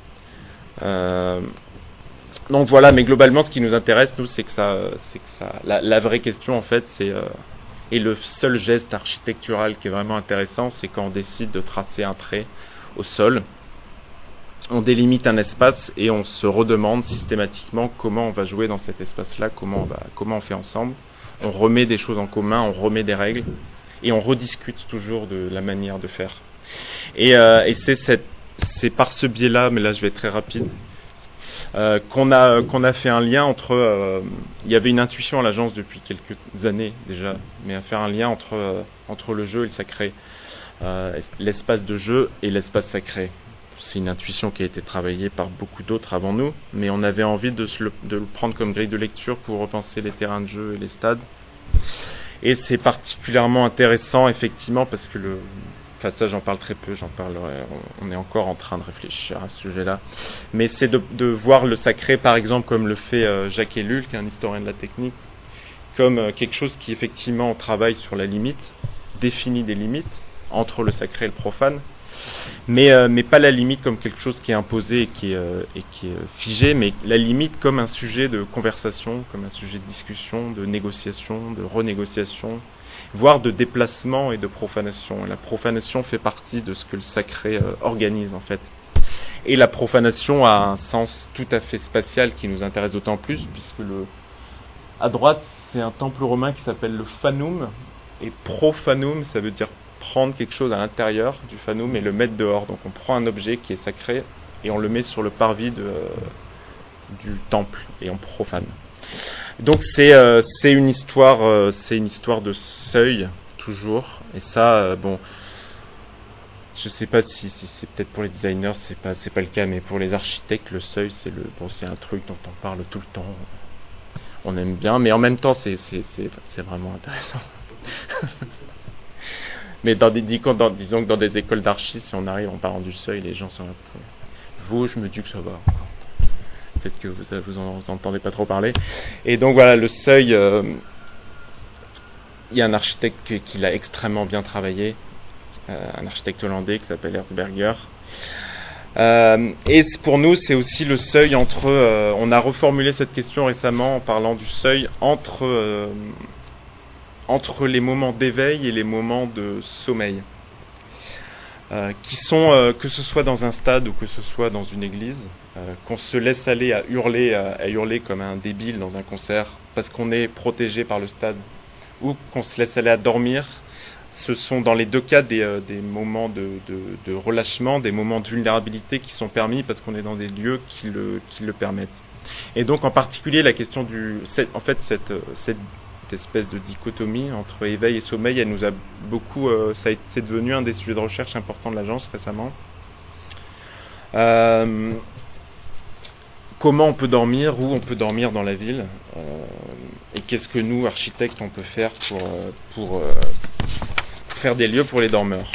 Donc voilà, mais globalement, ce qui nous intéresse, nous, c'est que la vraie question, en fait, et le seul geste architectural qui est vraiment intéressant, c'est quand on décide de tracer un trait au sol, on délimite un espace et on se redemande systématiquement comment on va jouer dans cet espace-là, comment on fait ensemble. On remet des choses en commun, on remet des règles, et on rediscute toujours de la manière de faire. Et c'est par ce biais-là, mais là je vais être très rapide, qu'on a fait un lien entre... il y avait une intuition à l'agence depuis quelques années déjà, mais à faire un lien entre le jeu et le sacré, l'espace de jeu et l'espace sacré. C'est une intuition qui a été travaillée par beaucoup d'autres avant nous, mais on avait envie de le prendre comme grille de lecture pour repenser les terrains de jeu et les stades. Et c'est particulièrement intéressant, effectivement, parce que ça j'en parle très peu, on est encore en train de réfléchir à ce sujet-là, mais c'est de voir le sacré, par exemple, comme le fait Jacques Ellul, qui est un historien de la technique, comme quelque chose qui effectivement travaille sur la limite, définit des limites, entre le sacré et le profane, mais pas la limite comme quelque chose qui est imposé et qui est figé, mais la limite comme un sujet de conversation, comme un sujet de discussion, de négociation, de renégociation, voire de déplacement et de profanation. La profanation fait partie de ce que le sacré organise en fait. Et la profanation a un sens tout à fait spatial qui nous intéresse d'autant plus, puisque à droite, c'est un temple romain qui s'appelle le Fanum, et profanum, ça veut dire prendre quelque chose à l'intérieur du Fanum et le mettre dehors. Donc on prend un objet qui est sacré et on le met sur le parvis du temple et on profane. Donc c'est une histoire de seuil toujours, et ça je sais pas si c'est peut-être pour les designers c'est pas le cas, mais pour les architectes le seuil c'est un truc dont on parle tout le temps, on aime bien, mais en même temps c'est vraiment intéressant. Mais disons que dans des écoles d'archi, si on arrive en parlant du seuil, les gens sont un peu... je me dis que ça va. Peut-être que vous en entendez pas trop parler. Et donc voilà, le seuil, il y a un architecte qui l'a extrêmement bien travaillé, un architecte hollandais qui s'appelle Erzberger. Et pour nous, c'est aussi le seuil entre... on a reformulé cette question récemment en parlant du seuil entre les moments d'éveil et les moments de sommeil, qui sont, que ce soit dans un stade ou que ce soit dans une église, qu'on se laisse aller à hurler comme un débile dans un concert parce qu'on est protégé par le stade, ou qu'on se laisse aller à dormir. Ce sont dans les deux cas des moments de relâchement, des moments de vulnérabilité qui sont permis parce qu'on est dans des lieux qui le permettent. Et donc en particulier la question cette espèce de dichotomie entre éveil et sommeil, elle nous a beaucoup, c'est devenu un des sujets de recherche importants de l'agence récemment. Comment on peut dormir, où on peut dormir dans la ville, et qu'est-ce que nous, architectes, on peut faire pour faire des lieux pour les dormeurs.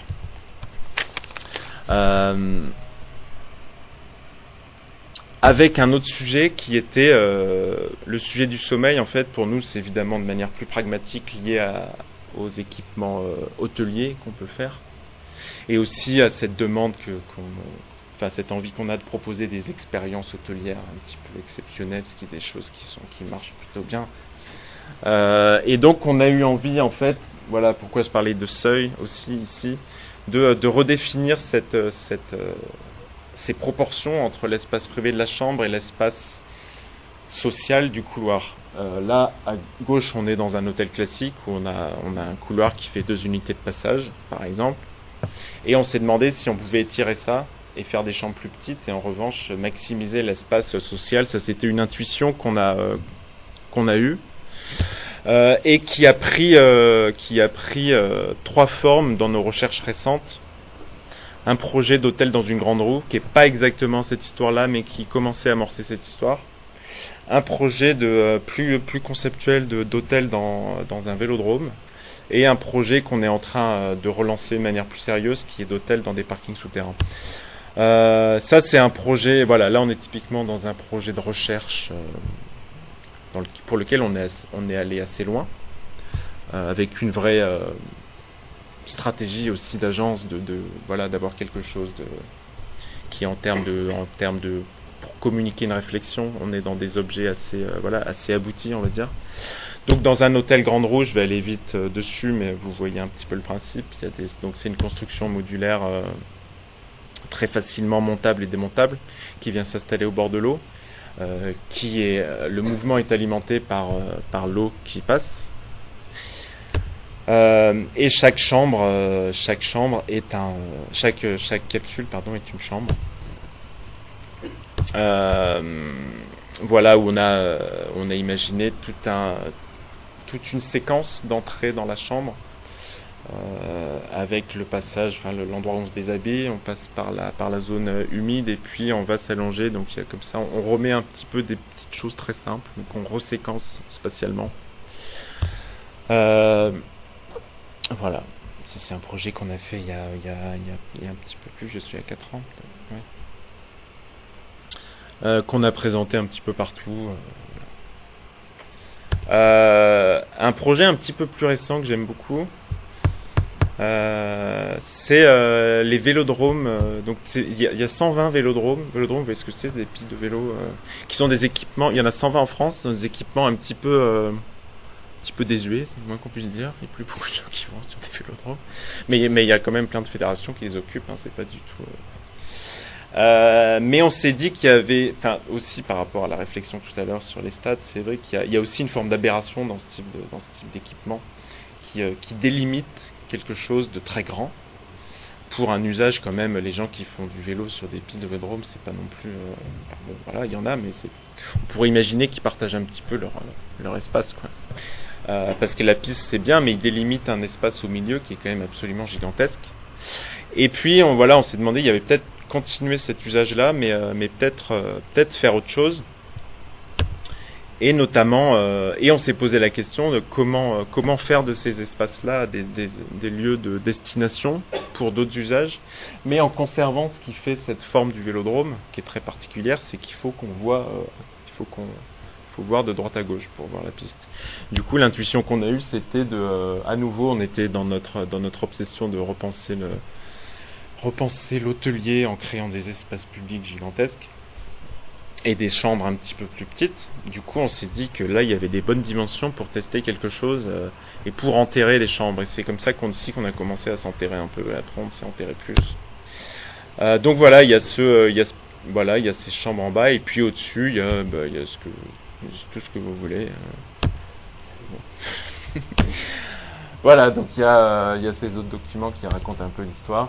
Avec un autre sujet qui était le sujet du sommeil. En fait, pour nous, c'est évidemment de manière plus pragmatique lié aux équipements hôteliers qu'on peut faire, et aussi à cette demande cette envie qu'on a de proposer des expériences hôtelières un petit peu exceptionnelles, ce qui est des choses qui marchent plutôt bien. Et donc, on a eu envie, en fait, voilà pourquoi je parlais de seuil aussi ici, de redéfinir ces proportions entre l'espace privé de la chambre et l'espace social du couloir. Là, à gauche, on est dans un hôtel classique où on a un couloir qui fait 2 unités de passage, par exemple. Et on s'est demandé si on pouvait étirer ça et faire des chambres plus petites et en revanche maximiser l'espace social. Ça, c'était une intuition qu'on a eue. Et qui a pris 3 formes dans nos recherches récentes. Un projet d'hôtel dans une grande roue, qui n'est pas exactement cette histoire-là, mais qui commençait à amorcer cette histoire. Un projet plus conceptuel d'hôtel dans un vélodrome. Et un projet qu'on est en train de relancer de manière plus sérieuse, qui est d'hôtel dans des parkings souterrains. Ça, c'est un projet, voilà, là on est typiquement dans un projet de recherche pour lequel on est allé assez loin, avec une vraie stratégie aussi d'agence d'avoir quelque chose qui en termes de pour communiquer une réflexion, on est dans des objets assez aboutis, on va dire. Donc dans un hôtel Grande Roue, je vais aller vite dessus, mais vous voyez un petit peu le principe. Donc c'est une construction modulaire très facilement montable et démontable, qui vient s'installer au bord de l'eau, le mouvement est alimenté par l'eau qui passe. Et chaque capsule est une chambre. Voilà où on a imaginé toute une séquence d'entrée dans la chambre, avec le passage, l'endroit où on se déshabille, on passe par la zone humide et puis on va s'allonger. Donc il y a comme ça, on remet un petit peu des petites choses très simples, donc on reséquence spatialement. Voilà, ça, c'est un projet qu'on a fait il y a un petit peu plus, je suis à 4 ans peut-être, ouais. Qu'on a présenté un petit peu partout. Un projet un petit peu plus récent que j'aime beaucoup, C'est les vélodromes. Donc il y a 120 vélodromes. Vélodromes, vous voyez ce que c'est? Des pistes de vélo qui sont des équipements. Il y en a 120 en France, des équipements un petit peu désuets, c'est le moins qu'on puisse dire. Il n'y a plus beaucoup de gens qui vont sur des vélodromes. Mais il y a quand même plein de fédérations qui les occupent. C'est pas du tout. Mais on s'est dit qu'il y avait, aussi par rapport à la réflexion tout à l'heure sur les stades, c'est vrai qu'il y a aussi une forme d'aberration dans ce type d'équipement qui délimite quelque chose de très grand pour un usage quand même. Les gens qui font du vélo sur des pistes de vélodrome, c'est pas non plus voilà, il y en a, mais on pourrait imaginer qu'ils partagent un petit peu leur espace, quoi. Parce que la piste c'est bien, mais ils délimitent un espace au milieu qui est quand même absolument gigantesque. Et puis on s'est demandé, il y avait peut-être continuer cet usage-là, mais peut-être faire autre chose. Et notamment, et on s'est posé la question de comment faire de ces espaces-là des lieux de destination pour d'autres usages, mais en conservant ce qui fait cette forme du vélodrome, qui est très particulière, c'est qu'il faut qu'on voit, faut voir de droite à gauche pour voir la piste. Du coup, l'intuition qu'on a eue, c'était à nouveau, on était dans notre obsession de repenser l'hôtelier en créant des espaces publics gigantesques et des chambres un petit peu plus petites. Du coup, on s'est dit que là, il y avait des bonnes dimensions pour tester quelque chose et pour enterrer les chambres. Et c'est comme ça qu'on a commencé à s'enterrer un peu. Après, on s'est enterré plus. Donc voilà, il y a ces chambres en bas, et puis au-dessus, il y a tout ce que vous voulez. Bon. Voilà, donc il y a ces autres documents qui racontent un peu l'histoire.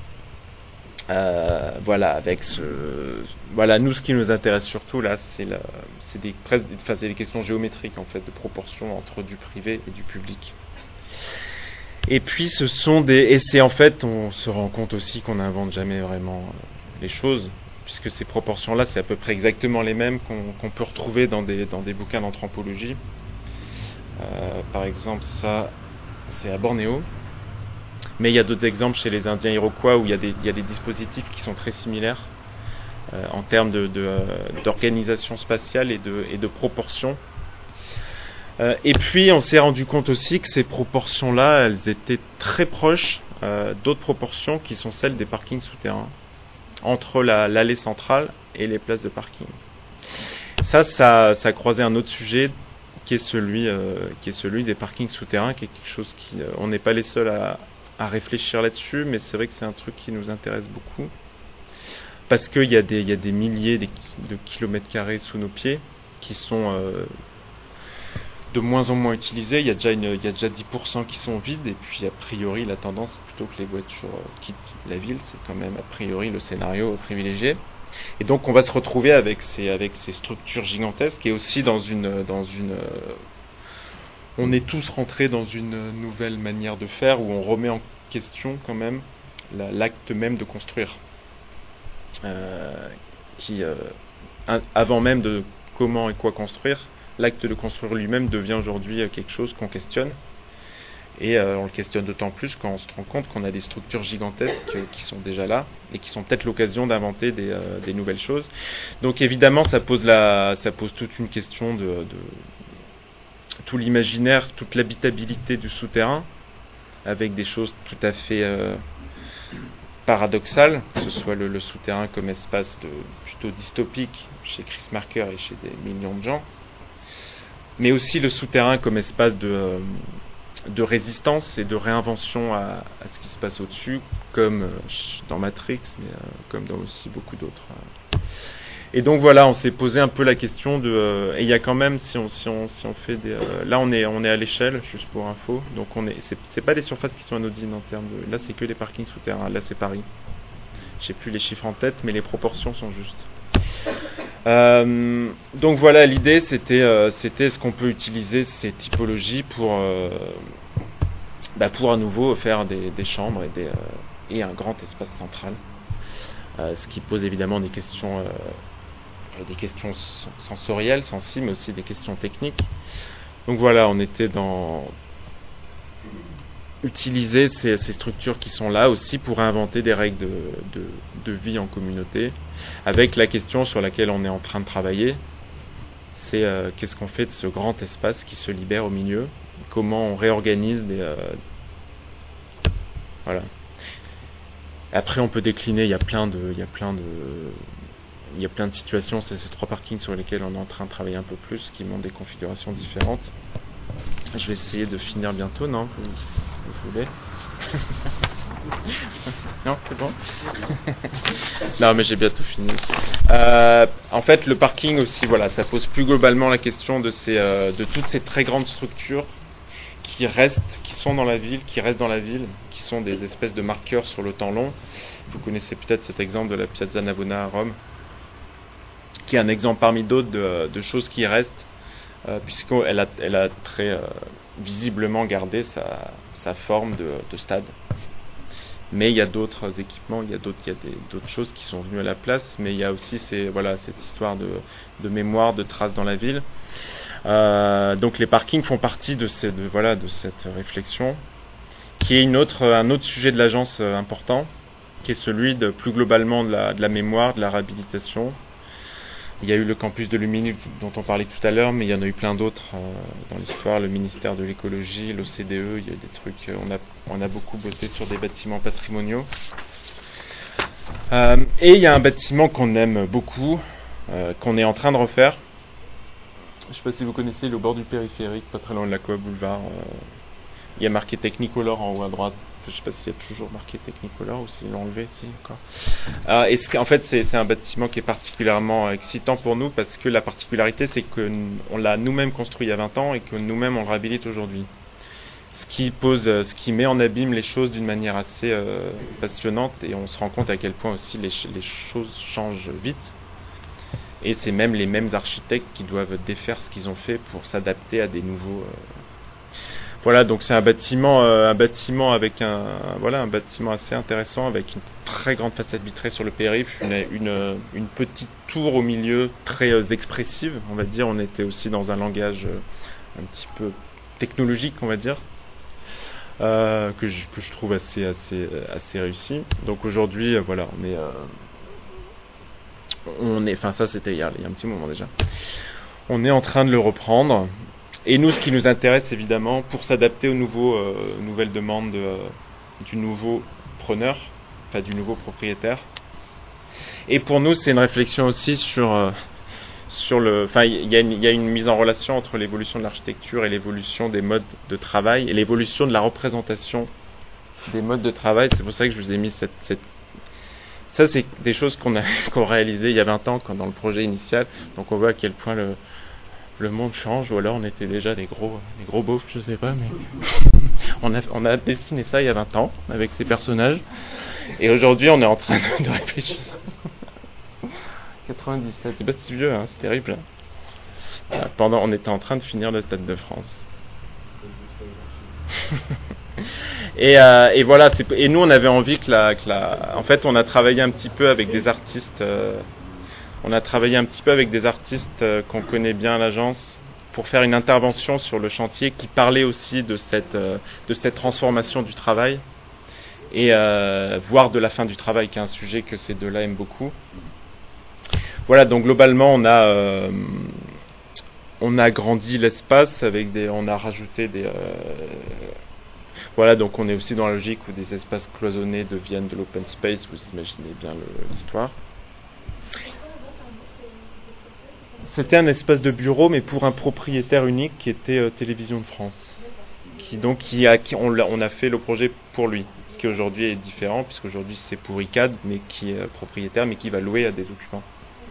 Nous, ce qui nous intéresse surtout là, c'est des questions géométriques en fait, de proportion entre du privé et du public. Et puis c'est en fait, on se rend compte aussi qu'on n'invente jamais vraiment les choses, puisque ces proportions-là, c'est à peu près exactement les mêmes qu'on peut retrouver dans des bouquins d'anthropologie. Par exemple, ça, c'est à Bornéo. Mais il y a d'autres exemples chez les Indiens Iroquois où il y a des dispositifs qui sont très similaires en termes d'organisation spatiale et de proportions. Et puis on s'est rendu compte aussi que ces proportions-là, elles étaient très proches d'autres proportions qui sont celles des parkings souterrains, entre l'allée centrale et les places de parking. Ça a croisé un autre sujet qui est celui des parkings souterrains, qui est quelque chose on n'est pas les seuls à réfléchir là-dessus, mais c'est vrai que c'est un truc qui nous intéresse beaucoup, parce qu'il y a des milliers de kilomètres carrés sous nos pieds qui sont de moins en moins utilisés. Il y a déjà 10% qui sont vides, et puis a priori la tendance c'est plutôt que les voitures quittent la ville. C'est quand même a priori le scénario privilégié. Et donc on va se retrouver avec ces structures gigantesques, et aussi on est tous rentrés dans une nouvelle manière de faire où on remet en question quand même l'acte même de construire. Avant même de comment et quoi construire, l'acte de construire lui-même devient aujourd'hui quelque chose qu'on questionne. Et on le questionne d'autant plus quand on se rend compte qu'on a des structures gigantesques qui sont déjà là et qui sont peut-être l'occasion d'inventer des nouvelles choses. Donc évidemment, ça pose toute une question de tout l'imaginaire, toute l'habitabilité du souterrain, avec des choses tout à fait paradoxales, que ce soit le souterrain comme espace plutôt dystopique chez Chris Marker et chez des millions de gens, mais aussi le souterrain comme espace de résistance et de réinvention à ce qui se passe au-dessus, comme dans Matrix, mais comme dans aussi beaucoup d'autres. Et donc voilà, on s'est posé un peu la question et il y a quand même, si on fait là on est à l'échelle, juste pour info, donc c'est pas des surfaces qui sont anodines en termes là c'est que les parkings souterrains, là c'est Paris. J'ai plus les chiffres en tête, mais les proportions sont justes. Donc voilà, l'idée c'était est-ce qu'on peut utiliser ces typologies pour à nouveau faire des chambres et un grand espace central, ce qui pose évidemment des questions sensorielles, sensibles, mais aussi des questions techniques. Donc voilà, on était dans utiliser ces structures qui sont là aussi pour inventer des règles de vie en communauté, avec la question sur laquelle on est en train de travailler, c'est qu'est-ce qu'on fait de ce grand espace qui se libère au milieu, comment on réorganise Voilà. Après, on peut décliner, il y a plein de situations, c'est ces 3 parkings sur lesquels on est en train de travailler un peu plus, qui montrent des configurations différentes. Je vais essayer de finir bientôt, non? Vous voulez? Non, c'est bon. Non, mais j'ai bientôt fini. En fait, le parking aussi, voilà, ça pose plus globalement la question de toutes ces très grandes structures qui sont dans la ville, qui restent dans la ville, qui sont des espèces de marqueurs sur le temps long. Vous connaissez peut-être cet exemple de la Piazza Navona à Rome, qui est un exemple parmi d'autres de choses qui restent, puisqu'elle a très visiblement gardé sa forme de stade. Mais il y a d'autres équipements, il y a d'autres choses qui sont venues à la place, mais il y a aussi cette histoire de mémoire, de traces dans la ville. Donc les parkings font partie de cette réflexion, qui est un autre sujet de l'agence important, qui est celui plus globalement de la mémoire, de la réhabilitation. Il y a eu le campus de Lumini dont on parlait tout à l'heure, mais il y en a eu plein d'autres dans l'histoire, le ministère de l'écologie, l'OCDE, il y a des trucs, on a beaucoup bossé sur des bâtiments patrimoniaux. Et il y a un bâtiment qu'on aime beaucoup, qu'on est en train de refaire. Je ne sais pas si vous connaissez, il est au bord du périphérique, pas très loin de la Coop Boulevard. Il y a marqué Technicolor en haut à droite. Je ne sais pas s'il y a toujours marqué Technicolor ou s'ils l'ont enlevé, si encore. En fait, c'est un bâtiment qui est particulièrement excitant pour nous parce que la particularité, c'est qu'on l'a nous-mêmes construit il y a 20 ans et que nous-mêmes on le réhabilite aujourd'hui. Ce qui met en abîme les choses d'une manière assez passionnante, et on se rend compte à quel point aussi les choses changent vite. Et c'est même les mêmes architectes qui doivent défaire ce qu'ils ont fait pour s'adapter à des nouveaux. Voilà, donc c'est un bâtiment avec un bâtiment assez intéressant, avec une très grande façade vitrée sur le périph', une petite tour au milieu très expressive, on va dire. On était aussi dans un langage un petit peu technologique, on va dire, que je trouve assez réussi. Donc aujourd'hui, voilà, ça c'était il y a un petit moment déjà. On est en train de le reprendre. Et nous, ce qui nous intéresse évidemment, pour s'adapter aux nouvelles demandes du nouveau preneur, enfin du nouveau propriétaire. Et pour nous, c'est une réflexion aussi il y a une mise en relation entre l'évolution de l'architecture et l'évolution des modes de travail et l'évolution de la représentation des modes de travail. C'est pour ça que je vous ai mis ça, c'est des choses qu'on réalisait il y a 20 ans dans le projet initial. Donc on voit à quel point le monde change, ou alors on était déjà des gros beaufs, je sais pas, mais on a dessiné ça il y a 20 ans avec ces personnages, et aujourd'hui on est en train de réfléchir. 97, c'est pas si vieux, hein, c'est terrible. On était en train de finir le Stade de France. Et voilà, et nous on avait envie en fait on a travaillé un petit peu avec des artistes. On a travaillé un petit peu avec des artistes qu'on connaît bien à l'agence pour faire une intervention sur le chantier qui parlait aussi de cette transformation du travail et voire de la fin du travail, qui est un sujet que ces deux-là aiment beaucoup. Voilà, donc globalement on a agrandi l'espace on a rajouté des voilà, donc on est aussi dans la logique où des espaces cloisonnés deviennent de l'open space, vous imaginez bien l'histoire. C'était un espace de bureau, mais pour un propriétaire unique qui était Télévision de France. On a fait le projet pour lui. Ce qui aujourd'hui est différent, puisqu'aujourd'hui c'est pour ICAD, mais qui est propriétaire, mais qui va louer à des occupants.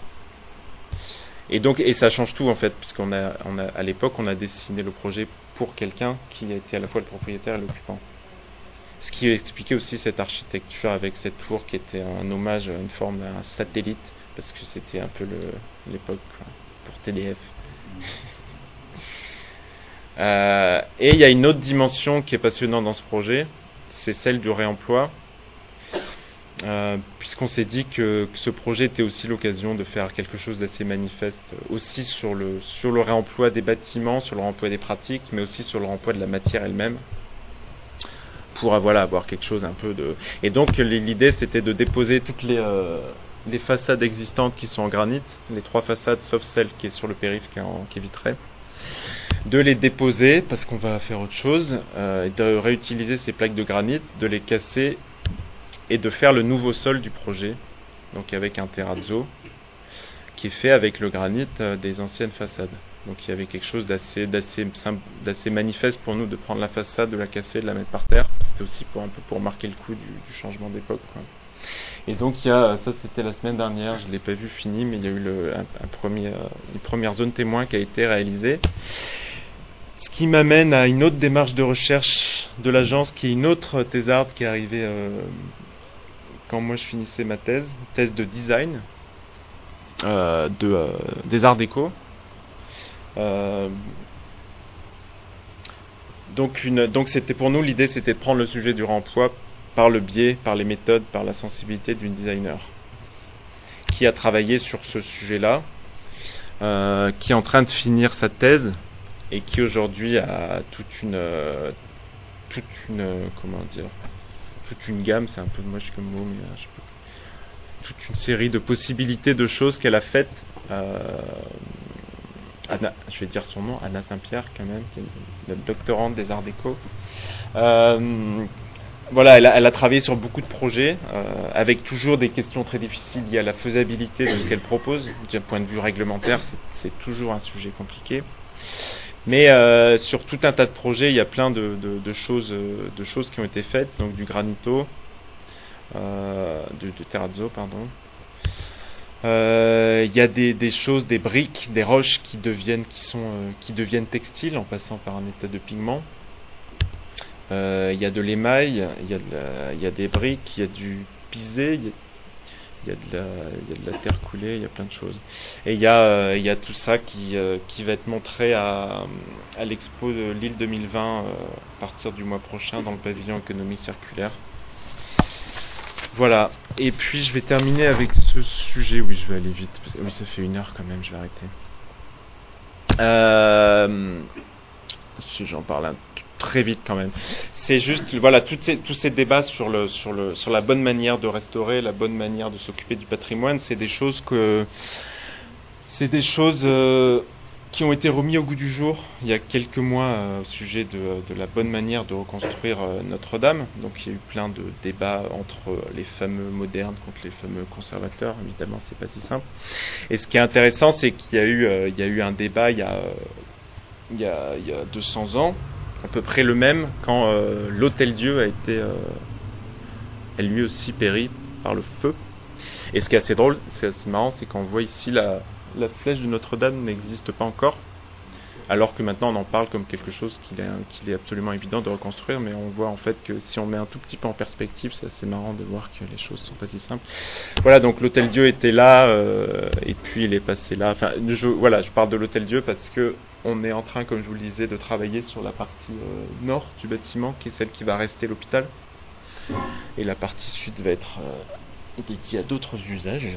Et ça change tout en fait, à l'époque on a dessiné le projet pour quelqu'un qui était à la fois le propriétaire et l'occupant. Ce qui expliquait aussi cette architecture avec cette tour qui était un hommage à une forme, à un satellite, parce que c'était un peu l'époque pour TDF. Et il y a une autre dimension qui est passionnante dans ce projet, c'est celle du réemploi, puisqu'on s'est dit que ce projet était aussi l'occasion de faire quelque chose d'assez manifeste, aussi sur le réemploi des bâtiments, sur le réemploi des pratiques, mais aussi sur le réemploi de la matière elle-même, pour avoir quelque chose un peu de... Et donc l'idée c'était de déposer toutes les façades existantes qui sont en granit, les 3 façades sauf celle qui est sur le périph' qui est vitrée, de les déposer parce qu'on va faire autre chose, et de réutiliser ces plaques de granit, de les casser et de faire le nouveau sol du projet, donc avec un terrazzo qui est fait avec le granit des anciennes façades. Donc il y avait quelque chose d'assez manifeste pour nous de prendre la façade, de la casser, de la mettre par terre. C'était aussi un peu pour marquer le coup du changement d'époque, quoi. Et donc ça c'était la semaine dernière, je ne l'ai pas vu fini, mais il y a eu une première zone témoin qui a été réalisée. Ce qui m'amène à une autre démarche de recherche de l'agence, qui est une autre thésarde qui est arrivée quand moi je finissais ma thèse de design des arts déco. Donc c'était pour nous, l'idée c'était de prendre le sujet du réemploi par le biais, par les méthodes, par la sensibilité d'une designer qui a travaillé sur ce sujet-là, qui est en train de finir sa thèse et qui aujourd'hui a toute une gamme, c'est un peu moche comme mot, mais toute une série de possibilités de choses qu'elle a faites. Anna, je vais dire son nom, Anna Saint-Pierre quand même, qui est notre doctorante des arts déco. Voilà, elle a travaillé sur beaucoup de projets, avec toujours des questions très difficiles liées à la faisabilité de ce qu'elle propose. D'un point de vue réglementaire, c'est toujours un sujet compliqué. Mais sur tout un tas de projets, il y a plein de choses qui ont été faites, donc du granito, du terrazzo, pardon. Il y a des choses, des briques, des roches qui deviennent textiles en passant par un état de pigment. Il y a de l'émail, il y a des briques, il y a du pisé, il y a de la terre coulée, il y a plein de choses. Et il y a tout ça qui va être montré à l'expo de Lille 2020 à partir du mois prochain dans le pavillon économie circulaire. Voilà, et puis je vais terminer avec ce sujet. Oui, je vais aller vite, parce que oui, ça fait 1 heure quand même, je vais arrêter. Si j'en parle très vite quand même. C'est juste, voilà, tous ces débats sur la bonne manière de restaurer, la bonne manière de s'occuper du patrimoine, c'est des choses qui ont été remis au goût du jour il y a quelques mois au sujet de la bonne manière de reconstruire Notre-Dame. Donc il y a eu plein de débats entre les fameux modernes contre les fameux conservateurs. Évidemment, c'est pas si simple. Et ce qui est intéressant, c'est qu'il y a eu un débat il y a 200 ans, à peu près le même, quand l'Hôtel-Dieu a lui aussi péri par le feu. Et ce qui est assez drôle, c'est assez marrant, c'est qu'on voit ici la flèche de Notre-Dame n'existe pas encore, alors que maintenant on en parle comme quelque chose qu'il est absolument évident de reconstruire, mais on voit en fait que si on met un tout petit peu en perspective, c'est assez marrant de voir que les choses sont pas si simples. Voilà, donc l'Hôtel-Dieu était là, et puis il est passé là. Enfin, je parle de l'Hôtel-Dieu parce que on est en train, comme je vous le disais, de travailler sur la partie nord du bâtiment, qui est celle qui va rester l'hôpital, et la partie sud va être dédiée à d'autres usages.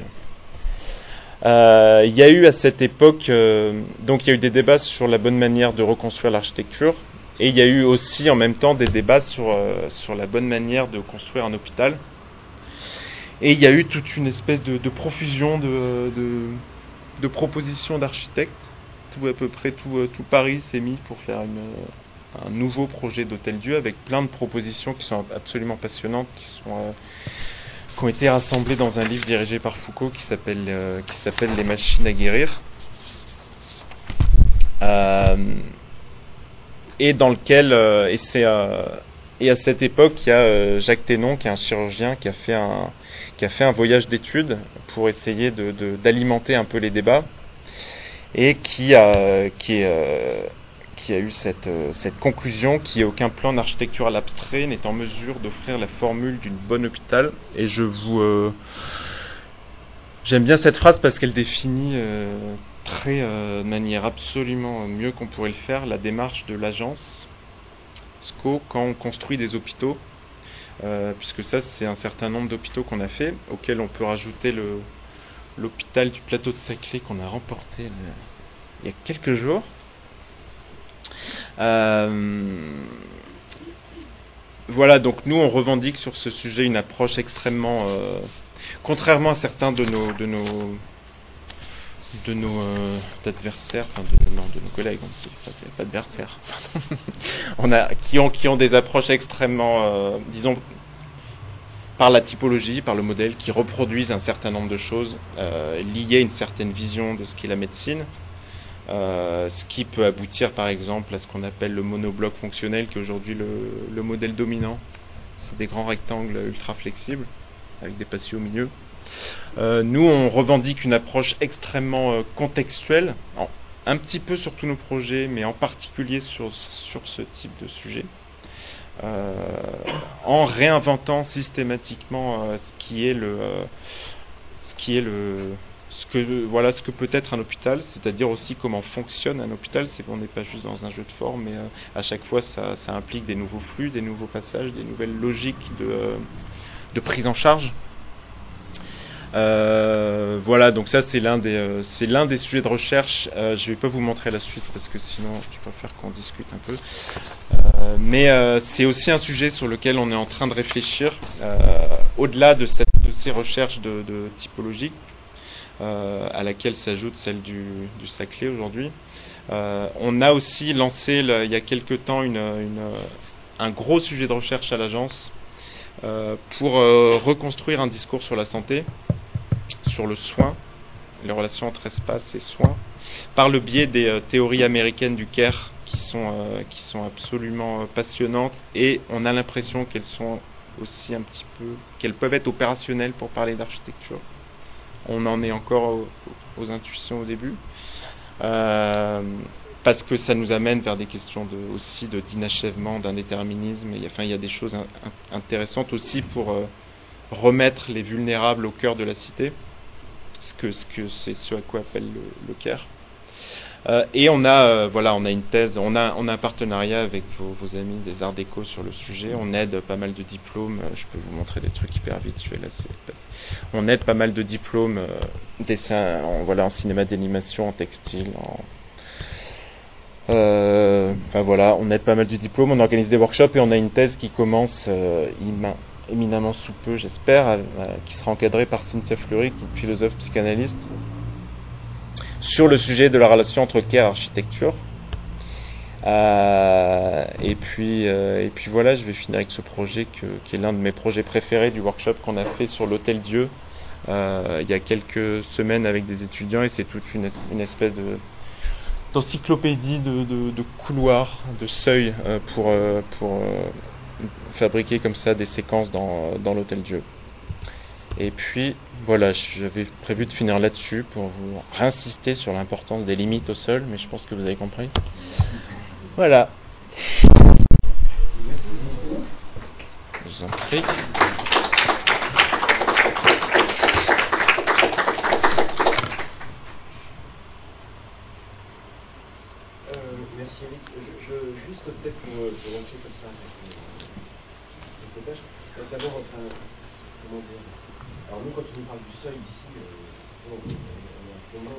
Il y a eu à cette époque, donc il y a eu des débats sur la bonne manière de reconstruire l'architecture, et il y a eu aussi en même temps des débats sur la bonne manière de construire un hôpital. Et il y a eu toute une espèce de profusion de propositions d'architectes. À peu près tout Paris s'est mis pour faire un nouveau projet d'Hôtel-Dieu avec plein de propositions qui sont absolument passionnantes, qui ont été rassemblées dans un livre dirigé par Foucault qui s'appelle Les machines à guérir, et dans lequel et à cette époque il y a Jacques Thénon, qui est un chirurgien, qui a fait un voyage d'études pour essayer d'alimenter un peu les débats, et qui a eu cette conclusion qui aucun plan d'architecture abstrait n'est en mesure d'offrir la formule d'une bonne hôpital. Et j'aime bien cette phrase parce qu'elle définit de manière absolument mieux qu'on pourrait le faire la démarche de l'agence SCO quand on construit des hôpitaux, puisque ça c'est un certain nombre d'hôpitaux qu'on a fait, auxquels on peut rajouter l'hôpital du plateau de Saclay qu'on a remporté il y a quelques jours. Voilà, donc nous on revendique sur ce sujet une approche extrêmement, contrairement à certains de de nos adversaires, enfin de nos collègues, c'est pas d'adversaires, qui ont des approches extrêmement, disons, par la typologie, par le modèle, qui reproduisent un certain nombre de choses liées à une certaine vision de ce qu'est la médecine, ce qui peut aboutir par exemple à ce qu'on appelle le monobloc fonctionnel, qui est aujourd'hui le modèle dominant. C'est des grands rectangles ultra flexibles avec des patios au milieu. Nous, on revendique une approche extrêmement contextuelle, un petit peu sur tous nos projets, mais en particulier sur ce type de sujet, en réinventant systématiquement ce que peut être un hôpital, c'est-à-dire aussi comment fonctionne un hôpital. C'est qu'on n'est pas juste dans un jeu de forme, mais à chaque fois ça implique des nouveaux flux, des nouveaux passages, des nouvelles logiques de prise en charge. Voilà, donc ça c'est l'un des sujets de recherche. Je vais pas vous montrer la suite parce que sinon je préfère qu'on discute un peu. Mais c'est aussi un sujet sur lequel on est en train de réfléchir, au-delà de ces recherches de typologie, à laquelle s'ajoute celle du Saclay aujourd'hui. On a aussi lancé il y a quelque temps un gros sujet de recherche à l'agence pour reconstruire un discours sur la santé, sur le soin, les relations entre espace et soin, par le biais des théories américaines du care qui sont absolument passionnantes, et on a l'impression qu'elles sont aussi qu'elles peuvent être opérationnelles pour parler d'architecture. On en est encore aux intuitions au début, parce que ça nous amène vers des questions aussi d'inachèvement, d'indéterminisme. Il y a des choses intéressantes aussi pour remettre les vulnérables au cœur de la cité, c'est ce à quoi appelle le care. Et on a une thèse, on a un partenariat avec vos amis des Arts Déco sur le sujet. On aide pas mal de diplômes. Je peux vous montrer des trucs hyper vite. On aide pas mal de diplômes, dessin, en cinéma d'animation, en textile, on aide pas mal de diplômes. On organise des workshops et on a une thèse qui commence éminemment sous peu, j'espère, qui sera encadrée par Cynthia Fleury, qui est une philosophe psychanalyste, sur le sujet de la relation entre care et architecture. Et puis voilà, je vais finir avec ce projet qui est l'un de mes projets préférés du workshop qu'on a fait sur l'Hôtel Dieu il y a quelques semaines avec des étudiants, et c'est toute une espèce d'encyclopédie de couloirs, de seuils pour fabriquer comme ça des séquences dans l'Hôtel Dieu. Et puis voilà, j'avais prévu de finir là-dessus pour vous réinsister sur l'importance des limites au sol, mais je pense que vous avez compris. Voilà. Je vous en prie. Merci Eric. Juste peut-être pour lancer comme ça quelques tâches. D'abord, comment dire. Alors nous, quand on nous parle du seuil ici, on est en commun,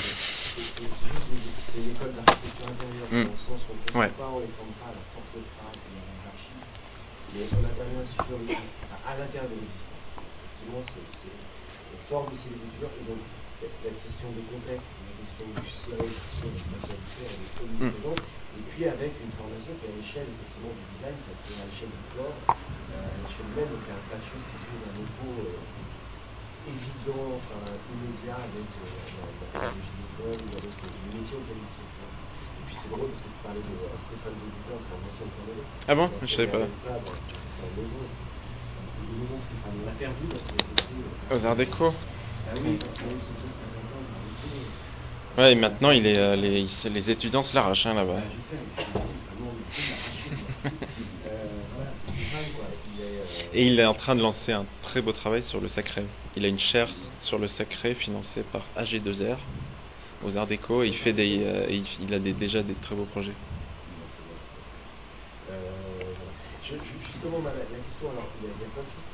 c'est une école d'architecture intérieure, dans le sens où on ne les forme pas à la force de frappe et à l'anarchie, mais on intervient à l'intérieur de l'existence. Effectivement, on forme ici les étudiants, et donc la question de contexte, la question du seuil, la question de spatialité, elle est omniprésente, et puis avec une formation qui est à l'échelle effectivement du design, c'est à l'échelle du corps, à l'échelle humaine, donc il y a un tas de choses qui jouent d'un niveau évident, immédiat avec la technologie du corps ou avec le métier auquel il se fait. Et puis c'est drôle parce que tu parlais de Stéphane Debutin, c'est un ancien tourneur. Ah bon? Je savais pas. On l'a perdu parce qu'il a été aux Arts Déco. Ah oui, ouais, et maintenant les étudiants se l'arrachent là-bas. Et il est en train de lancer un très beau travail sur le sacré. Il a une chaire sur le sacré financée par AG2R aux Arts Déco, et il a déjà des très beaux projets. Justement, la question, alors il y a plein de choses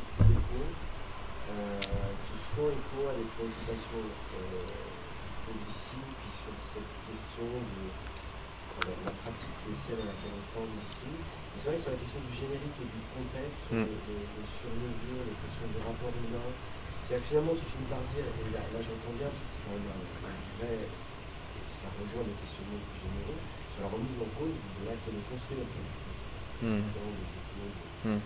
qui font écho à des préoccupations d'ici, puis sur cette question de la pratique qui est celle à laquelle on forme ici. C'est vrai que sur la question du générique et du contexte, de surmesure, la question du rapport humain, C'est-à-dire que finalement, tu finis par dire, et là j'entends bien, parce que c'est quand même un vrai, ça rejoint des questionnements plus généraux, sur la remise en cause de l'acte de construire notre éducation.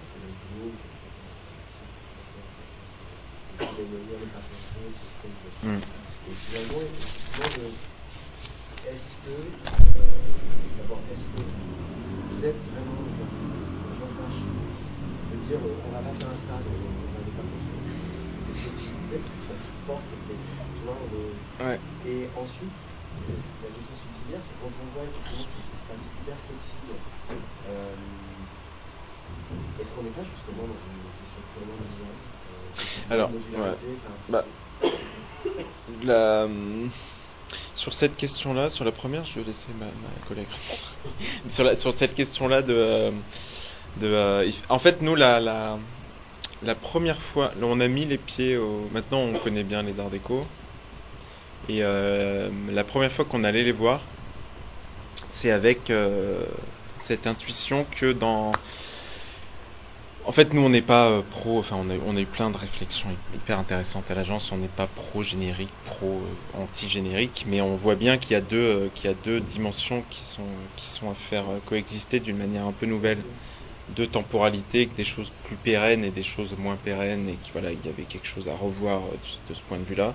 Et finalement, effectivement, est-ce que vous êtes vraiment de dire on va pas faire un stade, on va pas construire, c'est possible, est-ce que ça se porte, parce que tu vois, et ensuite, la question subsidiaire, c'est quand on voit effectivement que ça se passe hyper flexible, est-ce qu'on n'est pas justement dans une question purement visuelle? Alors, sur cette question-là, sur la première, je vais laisser ma collègue répondre. sur cette question-là en fait, nous, la première fois, là, on a mis les pieds maintenant, on connaît bien les arts déco. Et la première fois qu'on allait les voir, c'est avec cette intuition que En fait, nous, on n'est pas pro, enfin, on a eu plein de réflexions hyper intéressantes à l'agence. On n'est pas pro-générique, pro-anti-générique, mais on voit bien qu'il y a deux dimensions qui sont à faire coexister d'une manière un peu nouvelle. Deux temporalités, des choses plus pérennes et des choses moins pérennes, et il y avait quelque chose à revoir de ce point de vue-là.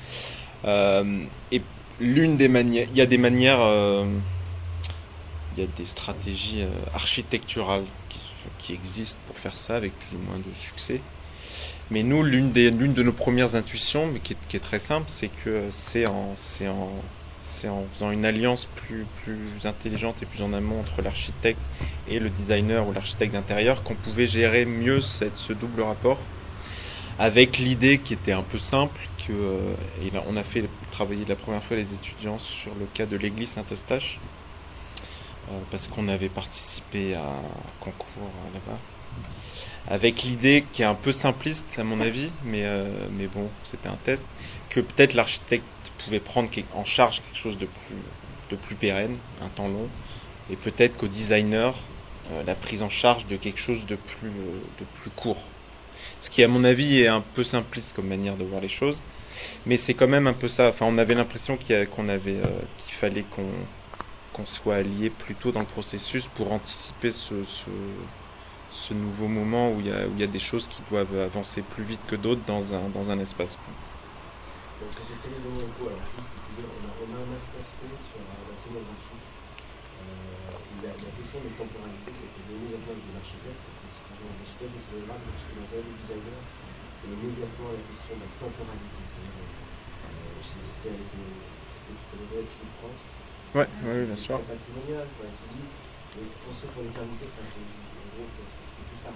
Et l'une des manières, il y a des manières, il y a des stratégies architecturales qui existent pour faire ça avec plus ou moins de succès. Mais nous, l'une de nos premières intuitions, mais qui est très simple, c'est que c'est en faisant une alliance plus intelligente et plus en amont entre l'architecte et le designer ou l'architecte d'intérieur qu'on pouvait gérer mieux ce double rapport, avec l'idée qui était un peu simple et là, on a fait travailler la première fois les étudiants sur le cas de l'église Saint-Eustache, parce qu'on avait participé à un concours là-bas, avec l'idée qui est un peu simpliste à mon avis, mais bon, c'était un test, que peut-être l'architecte pouvait prendre en charge quelque chose de plus pérenne, un temps long, et peut-être qu'au designer, la prise en charge de quelque chose de plus court. Ce qui, à mon avis, est un peu simpliste comme manière de voir les choses, mais c'est quand même un peu ça. Enfin, on avait l'impression qu'il fallait qu'on soit allié plus tôt dans le processus pour anticiper ce nouveau moment où il y a des choses qui doivent avancer plus vite que d'autres dans un espace. Donc, c'était les deux locaux. Alors, on a un aspect sur la scénographie. La question des temporalités, c'était donné la place de l'architecte. L'architecte est scénographe, parce que dans le designer, c'est immédiatement la question de la temporalité. C'était avec le Philippe France. Oui, bien sûr. C'est patrimonial, qui dit, penser pour l'éternité, en gros, c'est tout ça.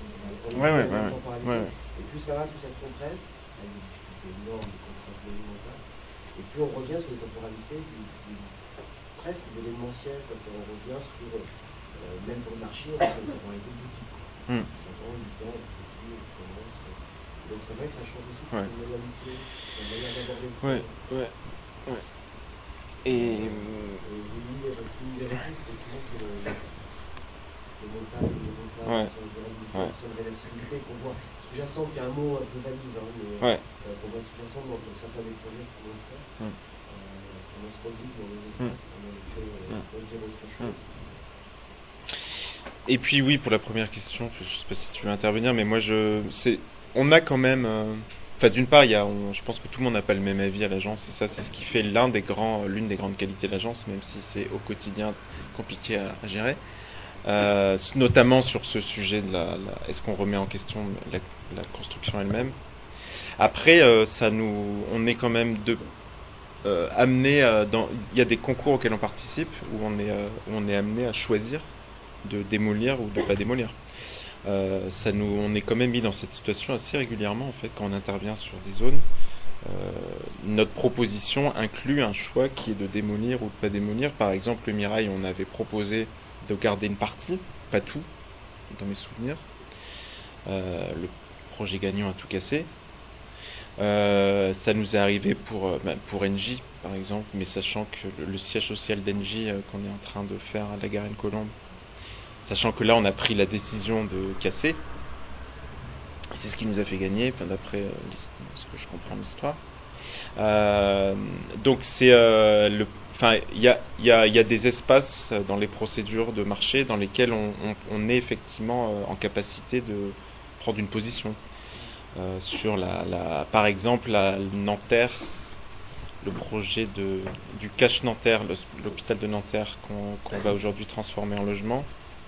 Et plus ça va, plus ça se compresse, avec des difficultés énormes, des contraintes monumentales. Et puis on revient sur les temporalités presque de l'événementiel, on revient sur, même pour l'archi, on revient sur les temporalités de boutique. Ça prend du temps, on commence. Donc c'est vrai que ça change aussi la modalité, la manière d'aborder le temps. Et l'une des réponses, c'est le montage, la réversibilité qu'on voit sous-jacente, qui est un mot un peu valise, mais qu'on voit sous-jacente dans certains des projets qu'on a fait. On se produit dans les espaces, on a fait dire autre chose. Et puis oui, pour la première question, je ne sais pas si tu veux intervenir, mais moi on a quand même... Enfin, d'une part, je pense que tout le monde n'a pas le même avis à l'agence, et ça, c'est ce qui fait l'une des grandes qualités de l'agence, même si c'est au quotidien compliqué à gérer. Notamment sur ce sujet de est-ce qu'on remet en question la construction elle-même. Après, on est quand même amené il y a des concours auxquels on participe où on est amené à choisir de démolir ou de pas démolir. On est quand même mis dans cette situation assez régulièrement en fait quand on intervient sur des zones. Notre proposition inclut un choix qui est de démolir ou de pas démolir. Par exemple, le Mirail, on avait proposé de garder une partie, pas tout, dans mes souvenirs. Le projet gagnant a tout cassé. Ça nous est arrivé pour Engie, par exemple, mais sachant que le siège social d'Engie qu'on est en train de faire à la Garenne-Colombe, sachant que là on a pris la décision de casser, C'est ce qui nous a fait gagner, d'après ce que je comprends de l'histoire. Donc c'est il y a des espaces dans les procédures de marché dans lesquels on est effectivement en capacité de prendre une position sur par exemple la Nanterre, le projet du Cache Nanterre, l'hôpital de Nanterre qu'on va aujourd'hui transformer en logement.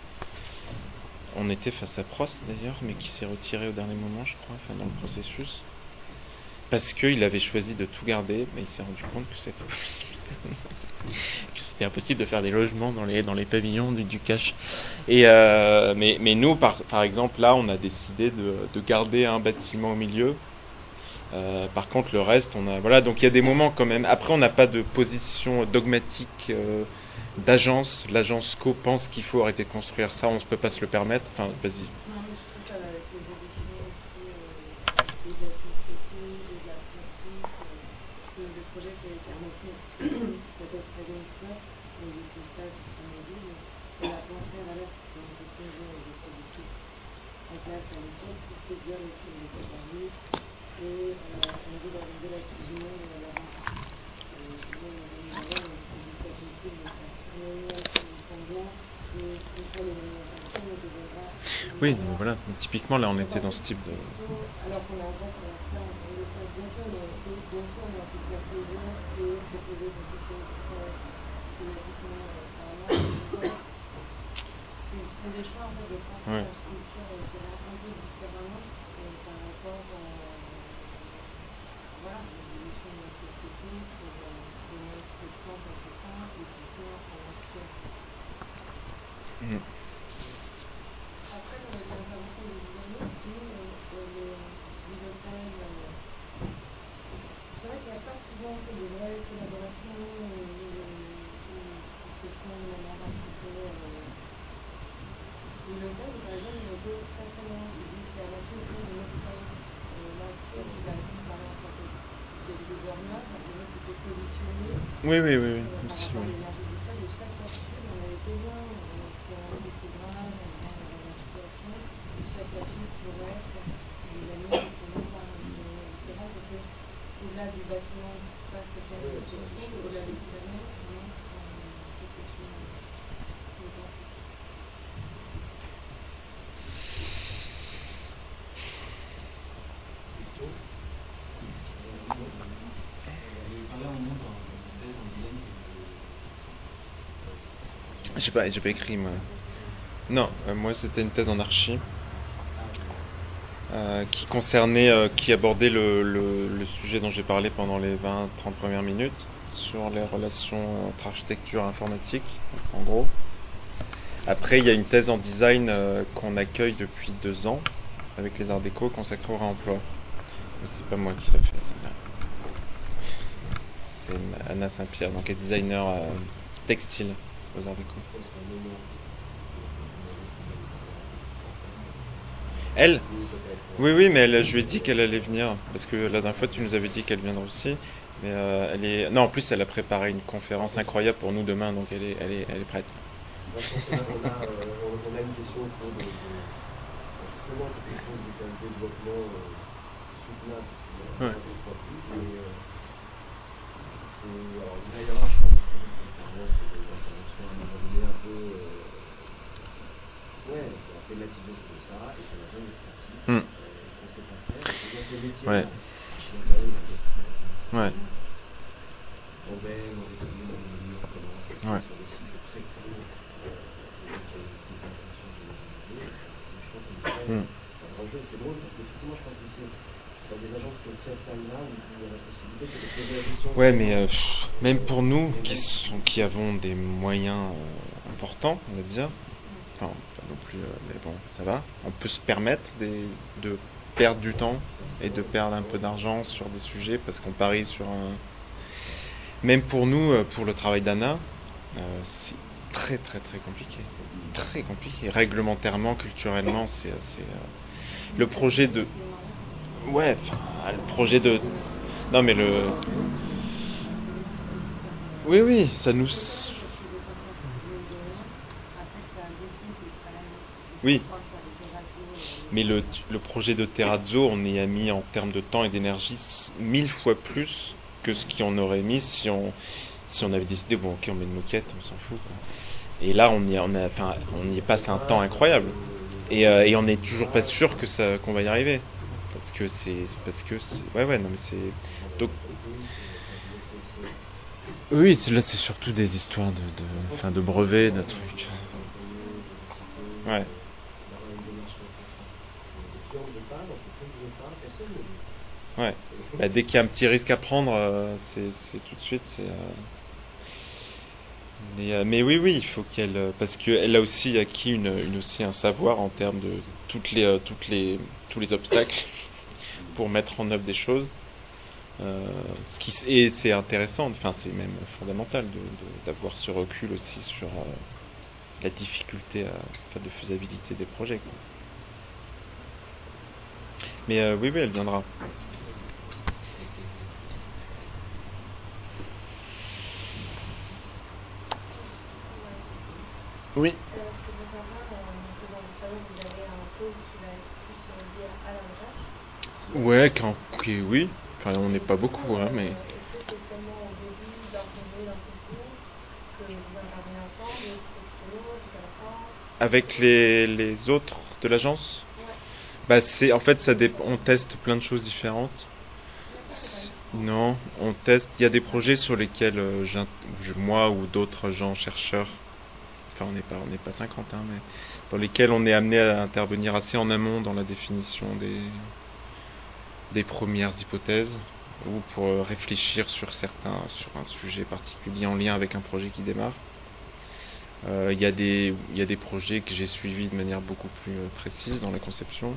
On était face à Prost d'ailleurs, mais qui s'est retiré au dernier moment, je crois, dans le processus. Parce qu'il avait choisi de tout garder, mais il s'est rendu compte que c'était pas possible. Que c'était impossible de faire des logements dans les pavillons du Cache. Mais nous, par exemple, là, on a décidé de garder un bâtiment au milieu. Par contre, le reste, donc il y a des moments quand même. Après, on n'a pas de position dogmatique d'agence. L'agence Co pense qu'il faut arrêter de construire ça, on ne peut pas se le permettre. Enfin, vas-y. Oui, voilà. Typiquement, là, on était dans ce type de... Ouais. Oui. Aussi, oui. J'ai pas écrit, moi. Non, moi c'était une thèse en archi qui abordait le sujet dont j'ai parlé pendant les 20-30 premières minutes sur les relations entre architecture et informatique, en gros. Après, il y a une thèse en design qu'on accueille depuis 2 ans avec les Arts Déco consacrée au réemploi. Mais c'est pas moi qui l'ai fait, celle-là. C'est Anna Saint-Pierre, donc elle est designer textile aux Arts Déco. Elle ? Oui, mais je lui ai dit qu'elle allait venir, parce que la dernière fois tu nous avais dit qu'elle viendrait aussi. Mais non, en plus elle a préparé une conférence incroyable pour nous demain, donc elle est prête. On a une question autour de justement cette question du développement soutenable, parce qu'il y a des profils, et alors il va y avoir, je pense, des interventions à un moment donné un peu on a thématisé de ça, et ça n'a jamais expertise, on ne sait pas faire, et donc le métier, Ouais. on baigne, on étudie, on commence à faire sur des cycles très courts, c'est drôle parce que effectivement je pense que c'est dans des agences comme cette taille-là où il y a la possibilité de se poser la question. Ouais, mais même pour nous qui avons des moyens importants, on va dire, enfin pas non plus, mais bon, ça va, on peut se permettre de perdre du temps et de perdre un peu d'argent sur des sujets parce qu'on parie sur un... Même pour nous, pour le travail d'Anna, c'est très très très compliqué. Très compliqué. Réglementairement, culturellement, c'est assez... Le projet de... Ouais, le projet de... Non mais le... Oui, ça nous... Oui. Mais le projet de Terrazzo, on y a mis en termes de temps et d'énergie 1000 fois plus que ce qu'on aurait mis si on avait décidé, bon ok, on met une moquette, on s'en fout, quoi. Et là, on y passe un temps incroyable. Et on n'est toujours pas sûr qu'on va y arriver. Parce que ouais, non mais c'est... Donc... Oui, là c'est surtout des histoires de brevets, de trucs. Ouais. Ouais. Bah, dès qu'il y a un petit risque à prendre, c'est tout de suite, mais oui, il faut qu'elle, parce qu'elle a aussi acquis aussi un savoir en termes de tous les obstacles pour mettre en œuvre des choses. Et c'est intéressant, enfin c'est même fondamental d'avoir ce recul aussi sur la difficulté de faisabilité des projets, quoi. Mais oui, elle viendra. Oui. Ouais, oui. Enfin, on n'est pas beaucoup, hein, mais... Avec les autres de l'agence ? Bah en fait, on teste plein de choses différentes. Non, on teste. Il y a des projets sur lesquels moi ou d'autres gens chercheurs, enfin on n'est pas 50, hein, mais dans lesquels on est amené à intervenir assez en amont dans la définition des premières hypothèses, ou pour réfléchir sur un sujet particulier en lien avec un projet qui démarre. Il y a des projets que j'ai suivis de manière beaucoup plus précise dans la conception.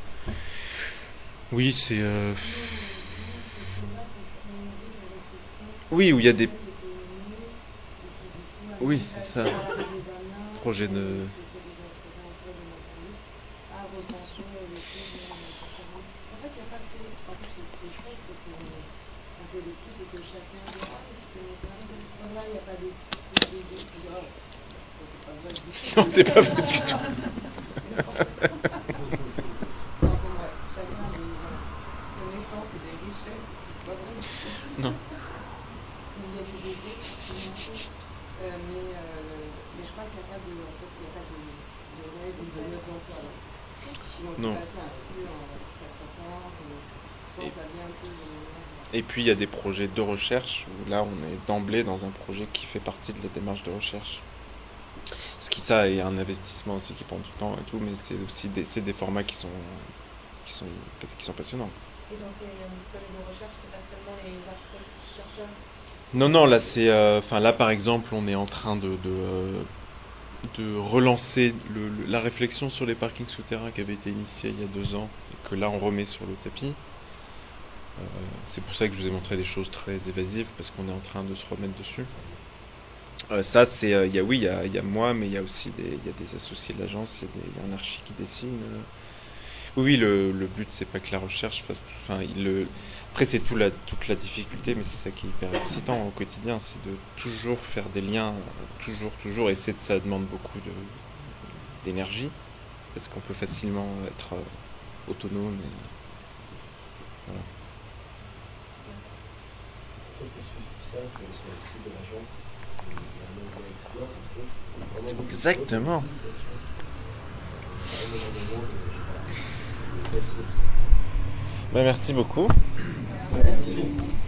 Oui, c'est... Oui, où il y a des... Oui, c'est ça. Projet de... Non, c'est pas vrai du tout. Non. Mais je crois qu'il n'y a pas de règle de mode d'emploi. Non. Et puis il y a des projets de recherche où là on est d'emblée dans un projet qui fait partie de la démarche de recherche. Ce qui ça est un investissement aussi qui prend du temps et tout, mais c'est aussi des formats qui sont passionnants. Et dans ces projets de recherche, c'est pas seulement les architectes chercheurs? Non, là c'est, là par exemple, on est en train de relancer la réflexion sur les parkings souterrains qui avait été initiée il y a 2 ans et que là on remet sur le tapis. C'est pour ça que je vous ai montré des choses très évasives, parce qu'on est en train de se remettre dessus. Ça, c'est, il y a moi, mais il y a aussi des associés de l'agence, il y a un archi qui dessine. Oui, le but, c'est pas que la recherche fasse... Après, c'est toute la difficulté, mais c'est ça qui est hyper excitant au quotidien, c'est de toujours faire des liens, toujours, et ça demande beaucoup d'énergie, parce qu'on peut facilement être autonome. Voilà. Exactement. Merci beaucoup. Merci.